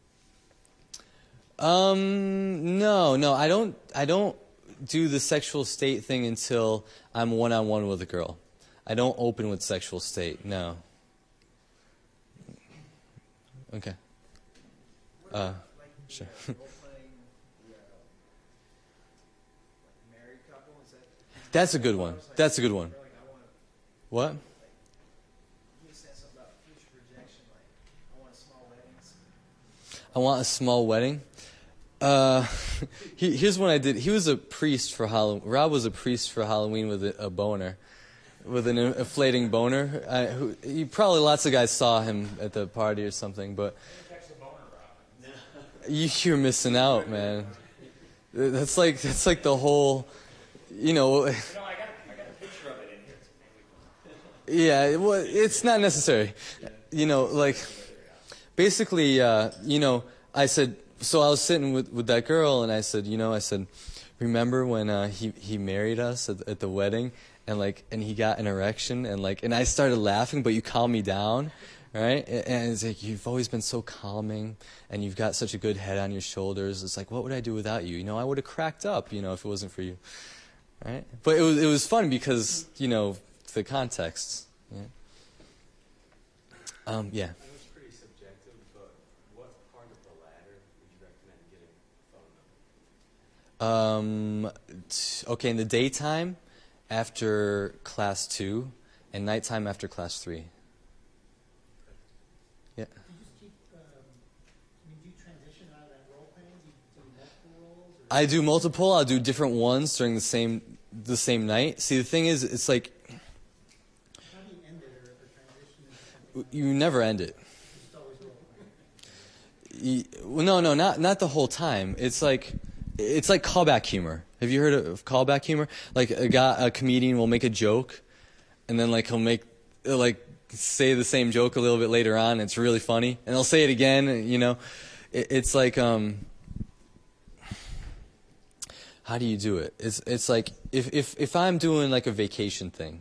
then? Um, no, no, I don't. I don't do the sexual state thing until I'm one on one with a girl. I don't open with sexual state. No. Okay. Uh, sure. That's a good one. That's a good one. What? You said something about future projection, like I want small weddings. I want a small wedding. Uh, he, here's what I did. He was a priest for Halloween. Rob was a priest for Halloween with a, a boner, with an inflating boner. I, who, you, probably lots of guys saw him at the party or something, but you, you're missing out, man. That's like that's like the whole, you know. No, I got, I got a picture of it in here. Yeah, well, it's not necessary. You know, like, basically, uh, you know, I said, so I was sitting with, with that girl, and I said, you know, I said, remember when uh, he, he married us at, at the wedding, and, like, and he got an erection, and, like, and I started laughing, but you calmed me down, right? And it's like, you've always been so calming, and you've got such a good head on your shoulders. It's like, what would I do without you? You know, I would have cracked up, you know, if it wasn't for you. Right? But it was it was fun because, you know, the context. Yeah. Um, yeah. I know it's pretty subjective, but what part of the ladder would you recommend getting a phone number? Um, t- okay, in the daytime, after class two, and nighttime after class three. Yeah. Do you just keep, um, I mean, do you transition out of that role playing? Do you do multiple roles? Or I do multiple. I'll do different ones during the same the same night. See, the thing is, it's like how do you end it or, or transition into something? you never end it. You just always role play? Y- well, no, no, not not the whole time. It's like it's like callback humor. Have you heard of callback humor? Like a guy, a comedian will make a joke, and then like he'll make he'll, like say the same joke a little bit later on. And it's really funny, and they'll say it again. You know, it, it's like um. How do you do it? It's it's like if, if, if I'm doing like a vacation thing,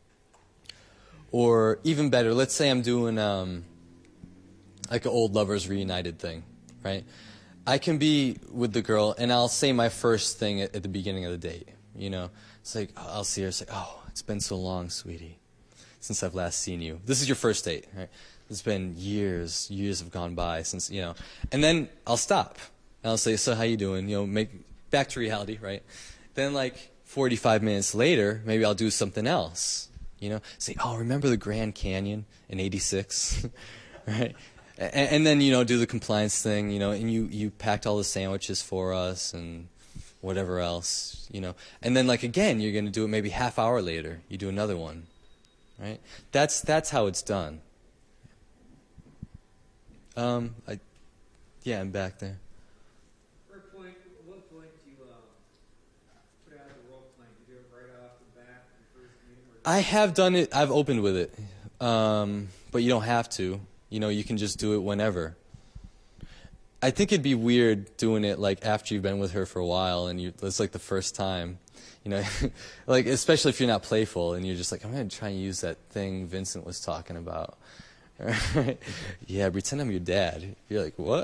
or even better, let's say I'm doing um, like an old lovers reunited thing, right? I can be with the girl and I'll say my first thing at, at the beginning of the date. You know, it's like I'll see her. It's like, oh, it's been so long, sweetie, since I've last seen you. This is your first date, right? It's been years, years have gone by since, you know, and then I'll stop and I'll say, so how you doing? You know, make. Back to reality, right? Then like forty-five minutes later, maybe I'll do something else. You know, say, oh, remember the Grand Canyon in eighty-six? Right? And, and then, you know, do the compliance thing, you know, and you, you packed all the sandwiches for us and, whatever else, you know. And then, like, again, you're going to do it maybe half hour later. You do another one, right? That's that's how it's done. Um, I, yeah, I'm back there. For a point, at what point do you uh, put out the role playing? Do you do it right off the bat in the first meeting? Or I have done it. I've opened with it, um, but you don't have to. You know, you can just do it whenever. I think it'd be weird doing it like after you've been with her for a while and you, it's like the first time, you know, like especially if you're not playful and you're just like, I'm going to try and use that thing Vincent was talking about. Yeah, pretend I'm your dad. You're like, what?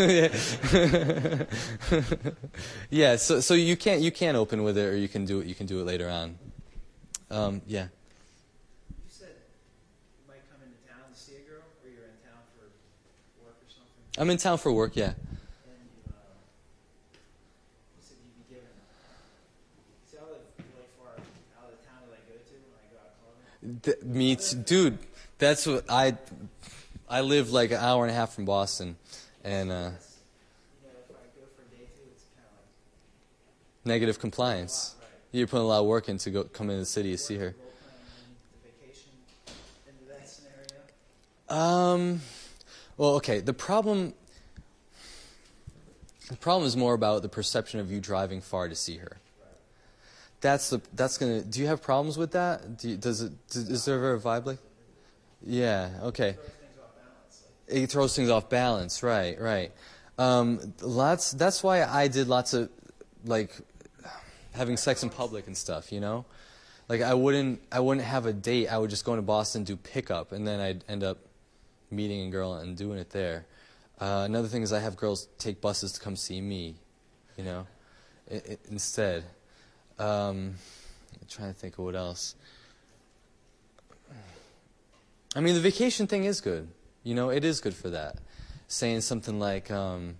Yeah, so so you can't you can't open with it, or you can do it. You can do it later on. Um, yeah. You said you might come into town to see a girl, or you're in town for work or something. I'm in town for work. Yeah. And you, uh, you said you'd be given. See, I live really far out of the town that I go to when I go out clubbing. Th- me too, dude. That's what I. I live like an hour and a half from Boston, and uh, You know, if I go for a day too, it's kind of like negative compliance. right. You're putting a lot of work in to go come into the city to see her. Role playing and the vacation into that scenario. Um, well, okay. The problem, the problem is more about the perception of you driving far to see her. That's the that's gonna. Do you have problems with that? Do you, does it? Does, is there ever a vibe like? Yeah. Okay. It throws things off balance. Right. Right. Um, lots. That's why I did lots of like having sex in public and stuff. You know, like I wouldn't. I wouldn't have a date. I would just go into Boston and do pickup, and then I'd end up meeting a girl and doing it there. Uh, another thing is I have girls take buses to come see me. You know, I, I, instead. Um, I'm trying to think of what else. I mean, the vacation thing is good. You know, it is good for that. Saying something like, um,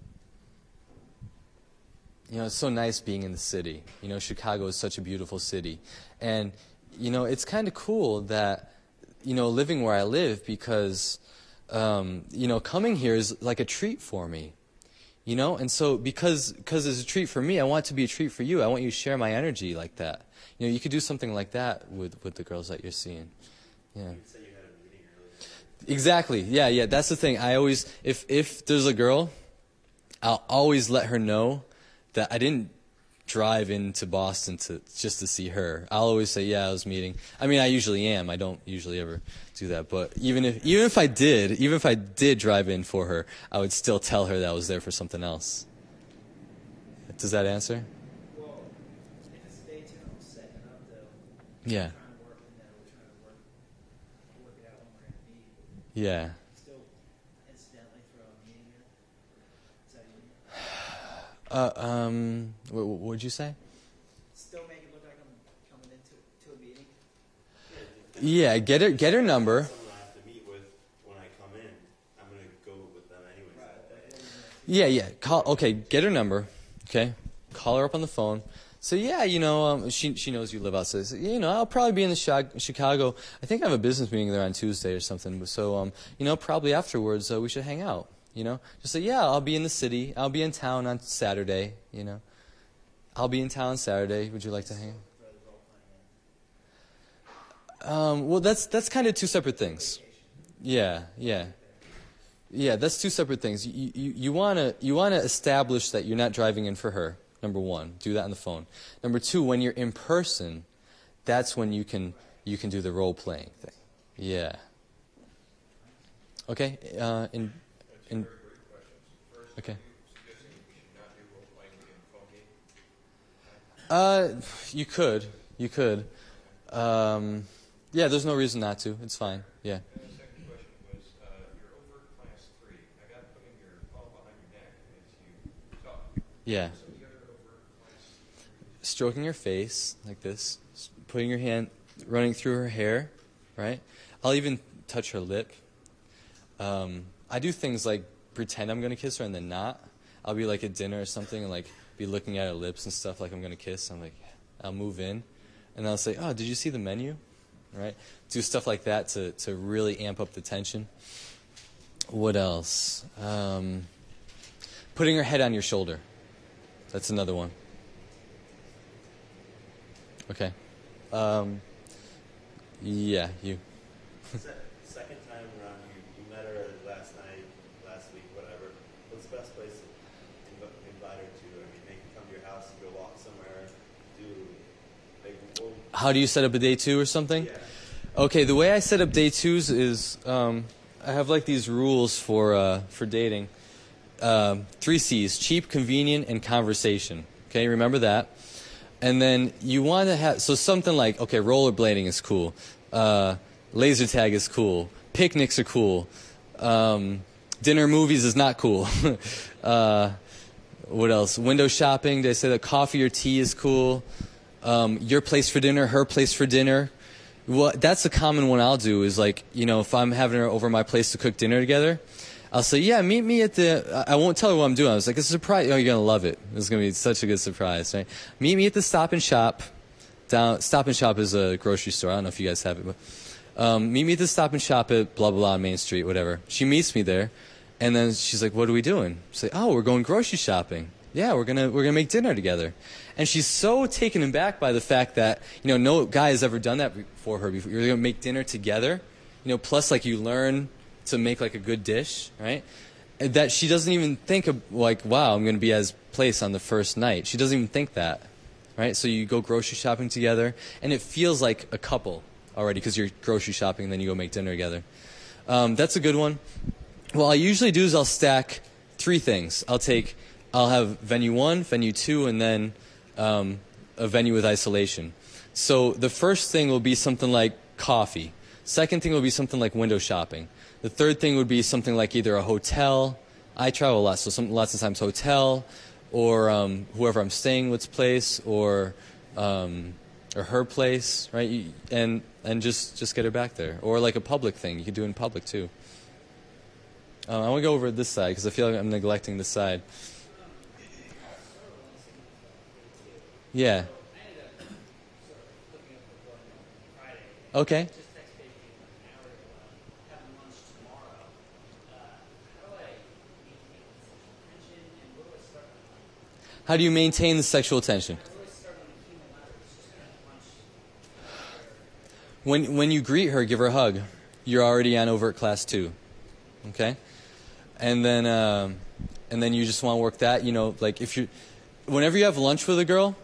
you know, it's so nice being in the city. You know, Chicago is such a beautiful city. And, you know, it's kind of cool that, you know, living where I live because, um, you know, coming here is like a treat for me. You know, and so because because it's a treat for me, I want it to be a treat for you. I want you to share my energy like that. You know, you could do something like that with, with the girls that you're seeing. Yeah. You'd say you had a meeting earlier. Exactly. Yeah, yeah. That's the thing. I always, if if there's a girl, I'll always let her know that I didn't drive into Boston to just to see her. I'll always say, yeah, I was meeting. I mean, I usually am. I don't usually ever do that. But even if even if I did, even if I did drive in for her, I would still tell her that I was there for something else. Does that answer? Well, if it's a day two, I'm setting it up though. Yeah. Trying to work in there, we're trying to work, work it out when we're gonna meet. Yeah. Still, incidentally, throw a meeting in. Is that you? Uh, um, what would you say? Still make it look like I'm coming into to a meeting. Yeah, get her get her number. Someone I have to meet with when I come in. I'm going to go with them anyways that day. Yeah, yeah. Call. Okay, get her number. Okay, call her up on the phone. So yeah, you know, um, she she knows you live outside. So, you know, I'll probably be in the Chi- Chicago. I think I have a business meeting there on Tuesday or something. So um, you know, probably afterwards uh, we should hang out. You know, just say yeah, I'll be in the city. I'll be in town on Saturday. You know, I'll be in town Saturday. Would you like to hang? Um, well, that's that's kind of two separate things. Yeah, yeah. Yeah, that's two separate things. You you, you wanna you wanna establish that you're not driving in for her. Number one, do that on the phone. Number two, when you're in person, that's when you can you can do the role playing thing. Yeah. Okay. Uh, in in. Okay. Uh, you could, you could. Um, yeah, there's no reason not to. It's fine. Yeah. And the second question was, uh, you're over class three. I got putting your palm behind your neck as you talk. Yeah. So the other over class three. Stroking her face like this, s- putting your hand, running through her hair, right? I'll even touch her lip. Um, I do things like pretend I'm gonna kiss her and then not. I'll be like at dinner or something and like be looking at her lips and stuff like I'm gonna kiss. I'm like, I'll move in, and I'll say, "Oh, did you see the menu?" Right? Do stuff like that to to really amp up the tension. What else? Um, putting her head on your shoulder. That's another one. Okay. Um, yeah, you. Se- Second time around, you, you met her last night, last week, whatever. What's the best place to inv- invite her to? I mean, make her come to your house and go walk somewhere. Do like, well, How do you set up a day two or something? yeah. Okay, the way I set up day twos is um, I have like these rules for uh, for dating. Um, three C's: cheap, convenient, and conversation. Okay, remember that. And then you want to have so something like okay, rollerblading is cool, uh, laser tag is cool, picnics are cool, um, dinner movies is not cool. uh, what else? Window shopping. They say that coffee or tea is cool. Um, your place for dinner, her place for dinner. Well, that's a common one I'll do is like, you know, if I'm having her over my place to cook dinner together, I'll say, yeah, meet me at the, I won't tell her what I'm doing. I was like, it's a surprise. Oh, you're going to love it. It's going to be such a good surprise, right? Meet me at the Stop and Shop. Down, Stop and Shop is a grocery store. I don't know if you guys have it, but um, meet me at the Stop and Shop at blah, blah, blah on Main Street, whatever. She meets me there, and then she's like, what are we doing? She's like, oh, we're going grocery shopping. Yeah, we're gonna we're gonna make dinner together, and she's so taken aback by the fact that you know no guy has ever done that for her before. You're gonna make dinner together, you know. Plus, like you learn to make like a good dish, right? And that she doesn't even think of like, wow, I'm gonna be at his place on the first night. She doesn't even think that, right? So you go grocery shopping together, and it feels like a couple already because you're grocery shopping, and then you go make dinner together. Um, that's a good one. What I usually do is I'll stack three things. I'll take I'll have venue one, venue two, and then um, a venue with isolation. So the first thing will be something like coffee. Second thing will be something like window shopping. The third thing would be something like either a hotel. I travel a lot, so some, lots of times hotel, or um, whoever I'm staying with's place, or um, or her place, right? You, and and just just get her back there, or like a public thing. You could do it in public too. Uh, I want to go over this side because I feel like I'm neglecting this side. Yeah. Okay. How do you maintain the sexual tension? When when you greet her, give her a hug. You're already on overt class two. Okay? And then um, and then you just want to work that, you know, like if you whenever you have lunch with a girl,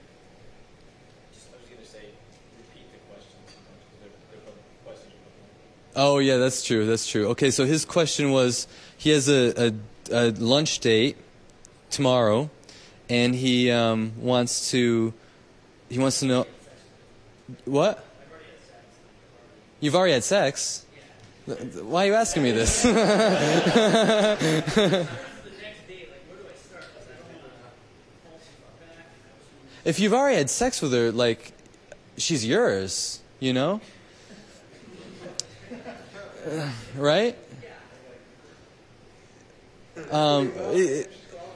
oh, yeah, that's true. That's true. Okay, so his question was he has a, a, a lunch date tomorrow, and he um, wants to he wants to know what? You've already had sex? Why are you asking me this? If you've already had sex with her, like she's yours, you know? Uh, right? Um, it,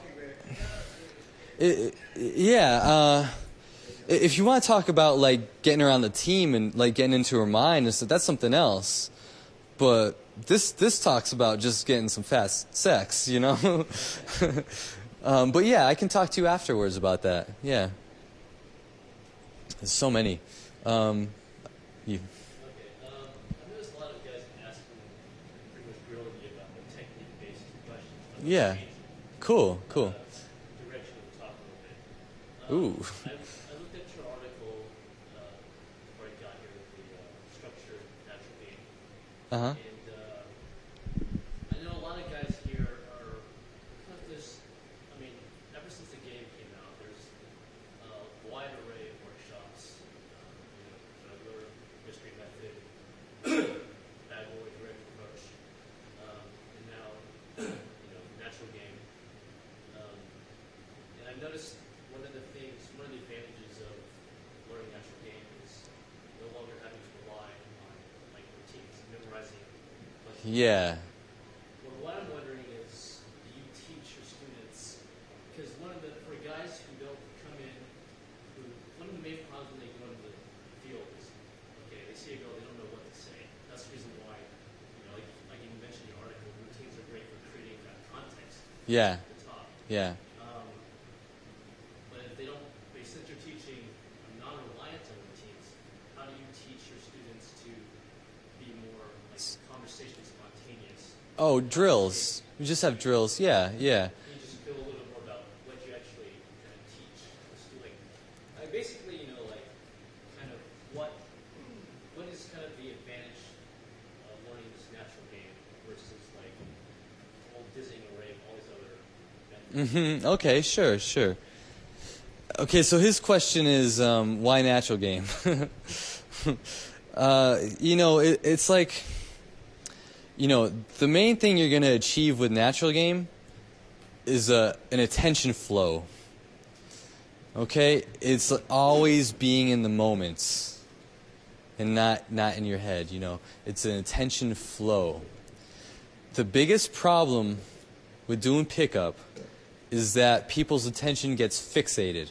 it, yeah. Uh, if you want to talk about like getting her on the team and like getting into her mind, and stuff, that's something else. But this this talks about just getting some fast sex, you know. um, but yeah, I can talk to you afterwards about that. Yeah. There's so many. Um, you. Yeah. Cool, cool. Ooh. I, I looked at your article uh, before I got here with the uh, structured natural game. Uh-huh. And uh, I know a lot of guys here are, because there's, I mean, ever since the game came out, there's a wide array of workshops. Uh, you know, juggler, mystery method, bad boy, direct approach, um, and now, you know, natural game. Um, and I've noticed one of the things, one of the advantages of learning natural game is no longer having to rely on like routines, memorizing. Yeah. Well, what I'm wondering is, do you teach your students? Because one of the for guys who don't come in, who one of the main problems when they go into the field is, okay, they see a girl, they don't know what to say. That's the reason why, you know, like, like you mentioned in your article, routines are great for creating that context. Yeah. At the top. Yeah. Um, but if they don't, they since you're teaching a non-reliant on Oh, drills. We just have drills. Yeah, yeah. Can you just go a little bit more about what you actually kind of teach the student? Like basically, you know, like kind of what what is kind of the advantage of learning this natural game versus like old dizzying array, all these other methods? Mm-hmm. Okay, sure, sure. Okay, so his question is, um, why natural game? uh, you know, it, it's like, you know, the main thing you're going to achieve with natural game is a, an attention flow. Okay? It's always being in the moments and not, not in your head, you know. It's an attention flow. The biggest problem with doing pickup is that people's attention gets fixated.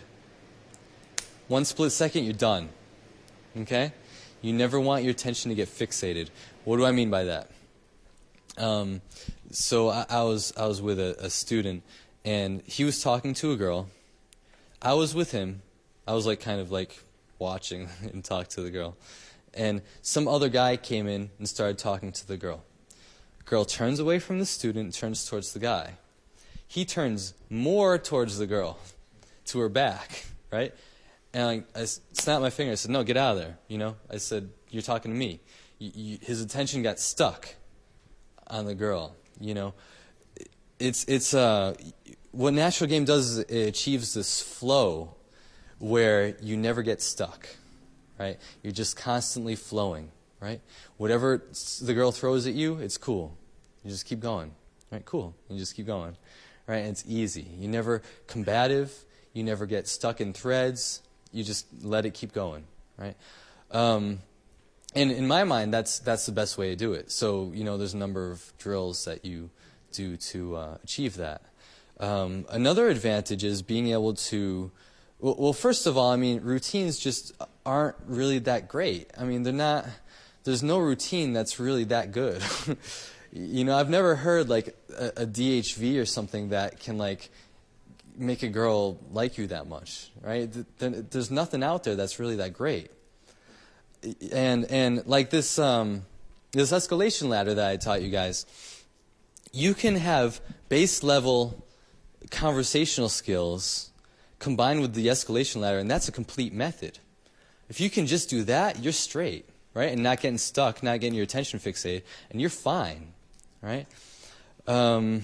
One split second, you're done. Okay? You never want your attention to get fixated. What do I mean by that? Um, so I, I was I was with a, a student, and he was talking to a girl. I was with him. I was like kind of like watching him talk to the girl. And some other guy came in and started talking to the girl. Girl turns away from the student, turns towards the guy. He turns more towards the girl, to her back, right? And I, I snapped my finger. I said, no, get out of there, you know? I said, you're talking to me. You, you, his attention got stuck on the girl, you know? It's, it's, uh, what natural game does is it achieves this flow where you never get stuck, right? You're just constantly flowing, right? Whatever the girl throws at you, it's cool. You just keep going, right? Cool. You just keep going, right? And it's easy. You never combative. You never get stuck in threads. You just let it keep going, right? Um, and in my mind, that's that's the best way to do it. So, you know, there's a number of drills that you do to uh, achieve that. Um, another advantage is being able to, well, well, first of all, I mean, routines just aren't really that great. I mean, they're not, there's no routine that's really that good. You know, I've never heard like a, a D H V or something that can like make a girl like you that much, right? There's nothing out there that's really that great. And and like this um, this escalation ladder that I taught you guys, you can have base level conversational skills combined with the escalation ladder, and that's a complete method. If you can just do that, you're straight, right? And not getting stuck, not getting your attention fixated, and you're fine, right? Um,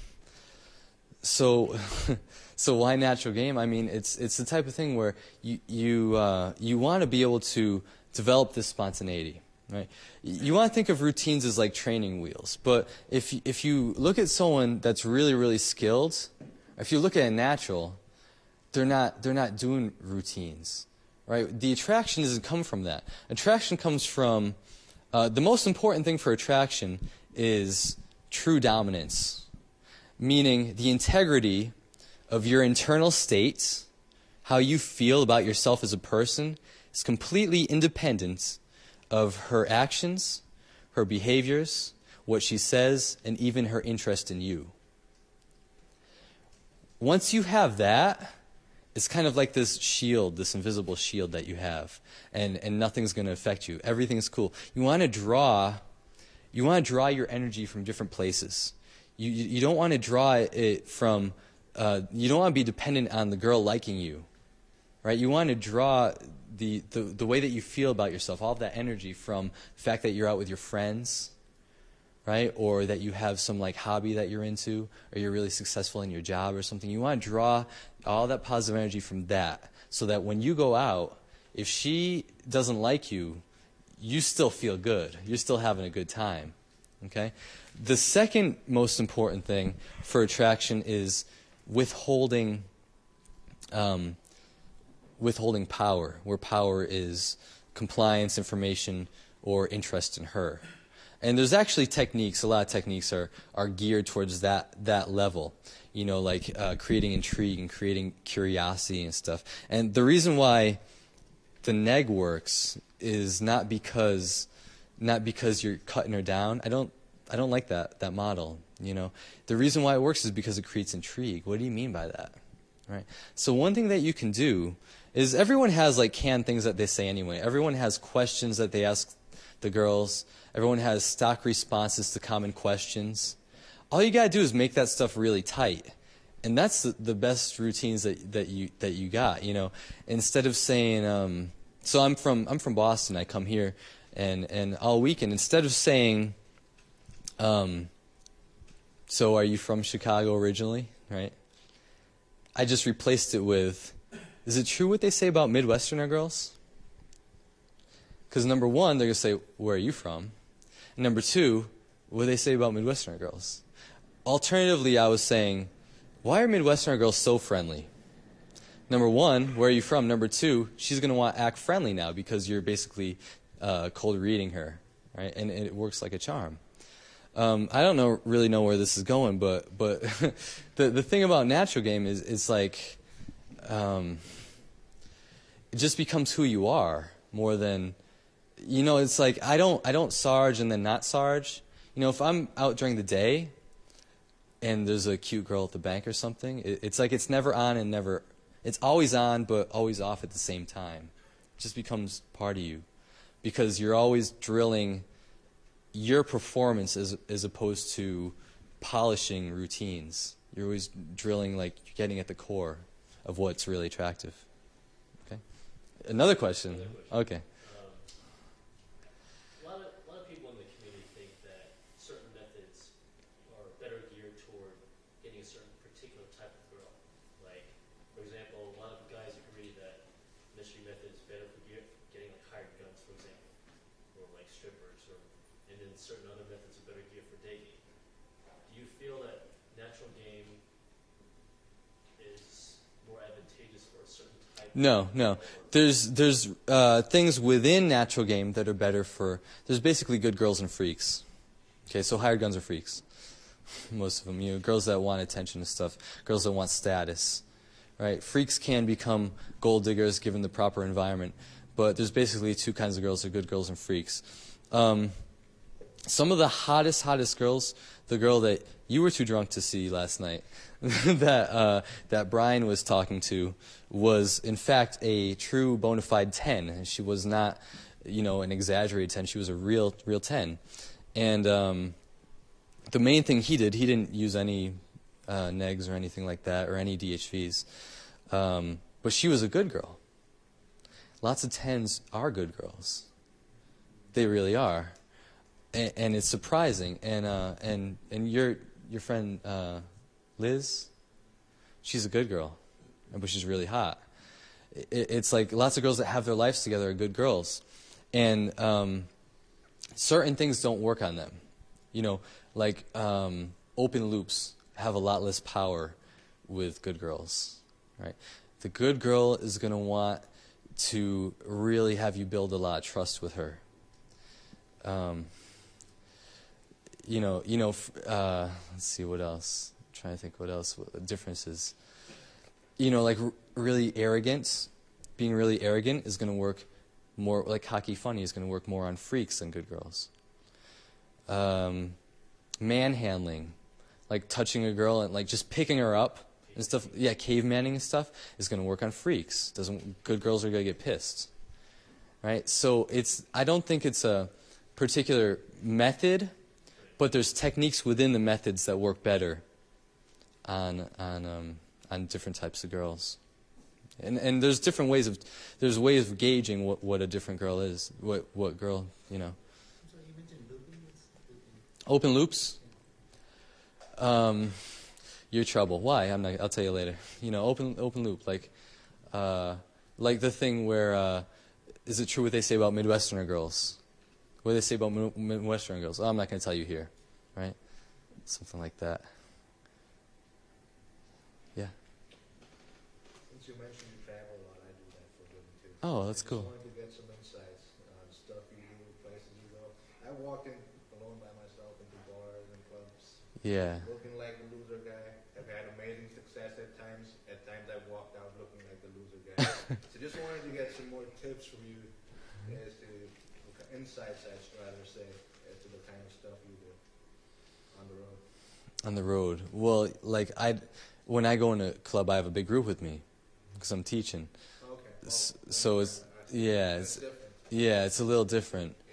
so, so why natural game? I mean, it's it's the type of thing where you you uh, you want to be able to develop this spontaneity, right? You want to think of routines as like training wheels, but if if you look at someone that's really really skilled, if you look at a natural, they're not they're not doing routines, right? The attraction doesn't come from that. Attraction comes from uh, the most important thing for attraction is true dominance, meaning the integrity of your internal state, how you feel about yourself as a person, is completely independent of her actions, her behaviors, what she says, and even her interest in you. Once you have that, it's kind of like this shield, this invisible shield that you have, and, and nothing's going to affect you. Everything's cool. You want to draw, you want to draw your energy from different places. You you, you don't want to draw it from, uh, you don't want to be dependent on the girl liking you, right? You want to draw the, the the way that you feel about yourself, all of that energy from the fact that you're out with your friends, right? Or that you have some like hobby that you're into, or you're really successful in your job or something. You want to draw all that positive energy from that, so that when you go out, if she doesn't like you, you still feel good. You're still having a good time, okay? The second most important thing for attraction is withholding um, withholding power, where power is compliance, information, or interest in her. And there's actually techniques, a lot of techniques are, are geared towards that, that level, you know, like uh, creating intrigue and creating curiosity and stuff. And the reason why the neg works is not because not because you're cutting her down. I don't I don't like that that model, you know. The reason why it works is because it creates intrigue. What do you mean by that? Right? So one thing that you can do is everyone has like canned things that they say anyway. Everyone has questions that they ask the girls. Everyone has stock responses to common questions. All you gotta do is make that stuff really tight. And that's the, the best routines that that you that you got, you know. Instead of saying, um, so I'm from I'm from Boston. I come here, and and all weekend, instead of saying, um, so are you from Chicago originally, right? I just replaced it with, is it true what they say about Midwesterner girls? Because number one, they're gonna say, where are you from? And number two, what do they say about Midwesterner girls? Alternatively, I was saying, why are Midwesterner girls so friendly? Number one, where are you from? Number two, she's going to want to act friendly now because you're basically uh, cold reading her, right? And, and it works like a charm. Um, I don't know really know where this is going, but but the the thing about natural game is it's like um, it just becomes who you are more than, you know. It's like I don't I don't Sarge and then not Sarge. You know, if I'm out during the day and there's a cute girl at the bank or something, it, it's like it's never on and never, it's always on but always off at the same time. It just becomes part of you because you're always drilling your performance as, as opposed to polishing routines. You're always drilling, like, you're getting at the core of what's really attractive. Okay? Another question. Another question. Okay. A lot of, a lot of people in the community think that certain methods are better geared toward getting a certain particular type of girl. Like, for example, a lot of guys agree that mystery method is better for gear, getting like hired guns, for example, or like strippers, or and then certain other methods are better geared for dating. Do you feel that natural game is more advantageous for a certain type? No, no. There's there's uh, things within natural game that are better for. There's basically good girls and freaks. Okay, so hired guns are freaks. Most of them, you know, girls that want attention and stuff, girls that want status, right? Freaks can become gold diggers given the proper environment, but there's basically two kinds of girls: there are good girls and freaks. Um, some of the hottest, hottest girls, the girl that you were too drunk to see last night, that uh, that Brian was talking to, was in fact a true bona fide ten. She was not, you know, an exaggerated ten. She was a real, real ten. And um, the main thing he did, he didn't use any uh, negs or anything like that, or any D H Vs. Um, but she was a good girl. Lots of tens are good girls. They really are. And, and it's surprising. And uh, and and your your friend uh, Liz, she's a good girl, but she's really hot. It, it's like lots of girls that have their lives together are good girls, and um, certain things don't work on them. You know, like um, open loops have a lot less power with good girls, right? The good girl is going to want to really have you build a lot of trust with her. Um, you know, you know. Uh, let's see what else. I'm trying to think what else what the differences. You know, like r- really arrogant. Being really arrogant is going to work more. Like cocky funny is going to work more on freaks than good girls. Um, manhandling, like touching a girl and like just picking her up and stuff. Yeah, cavemanning and stuff is going to work on freaks. Doesn't good girls are going to get pissed, right? So it's. I don't think it's a particular method, but there's techniques within the methods that work better on on um, on different types of girls. And and there's different ways of there's ways of gauging what, what a different girl is, what what girl, you know. So you mentioned looping. Open loops. Um, you're trouble. Why? I'm not. I'll tell you later. You know, open open loop, like uh, like the thing where uh, is it true what they say about Midwesterner girls? What do they say about Midwestern girls? Oh, I'm not going to tell you here, right? Something like that. Yeah. Since you mentioned you travel a lot, I do that for a living too. Oh, that's I just cool. wanted to get some insights on stuff you do, places you go. I walk in alone by myself into bars and clubs. Yeah. Looking like the loser guy. I've had amazing success at times. At times I've walked out looking like the loser guy. So just wanted to get some more tips from you as to insights, I'd rather say, as to the kind of stuff you do on the road. On the road. Well, like I, when I go in a club, I have a big group with me because I'm teaching. Okay. Well, S- so it's yeah, it's different. yeah, it's a little different.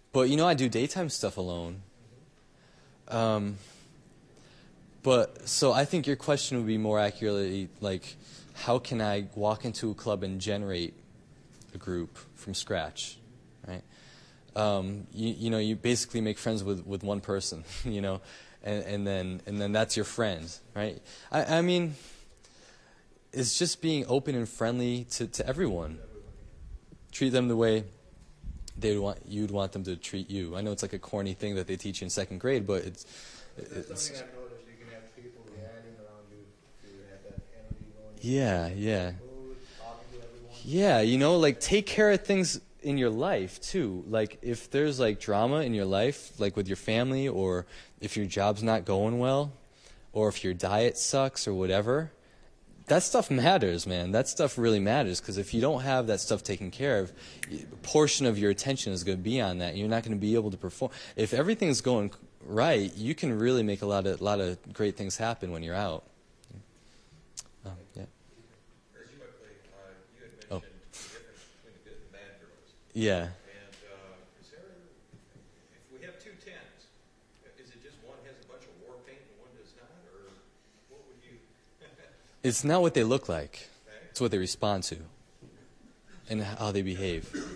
but, you know, I do daytime stuff alone. Um, but, so I think your question would be more accurately, like, how can I walk into a club and generate a group from scratch, right? Um, you, you know, you basically make friends with, with one person, you know, and, and then and then that's your friend, right? I, I mean, it's just being open and friendly to, to everyone. Treat them the way they would want you'd want them to treat you. I know it's like a corny thing that they teach you in second grade, but it's That's it's. something I've noticed. You can have people reacting around you to have that energy going. Yeah, yeah. Mood, talking to everyone. Yeah, you know, like take care of things in your life too. Like if there's like drama in your life, like with your family, or if your job's not going well, or if your diet sucks or whatever, that stuff matters, man. That stuff really matters, because if you don't have that stuff taken care of, a portion of your attention is going to be on that. You're not going to be able to perform. If everything's going right, you can really make a lot of lot of great things happen when you're out. Um, yeah. Very quickly, uh, you had mentioned Oh. the difference between the good and bad girls. Yeah. And uh, is there, if we have two tens, is it just one has a bunch of war paint and one does not, or what would you? It's not what they look like. It's what they respond to and how they behave.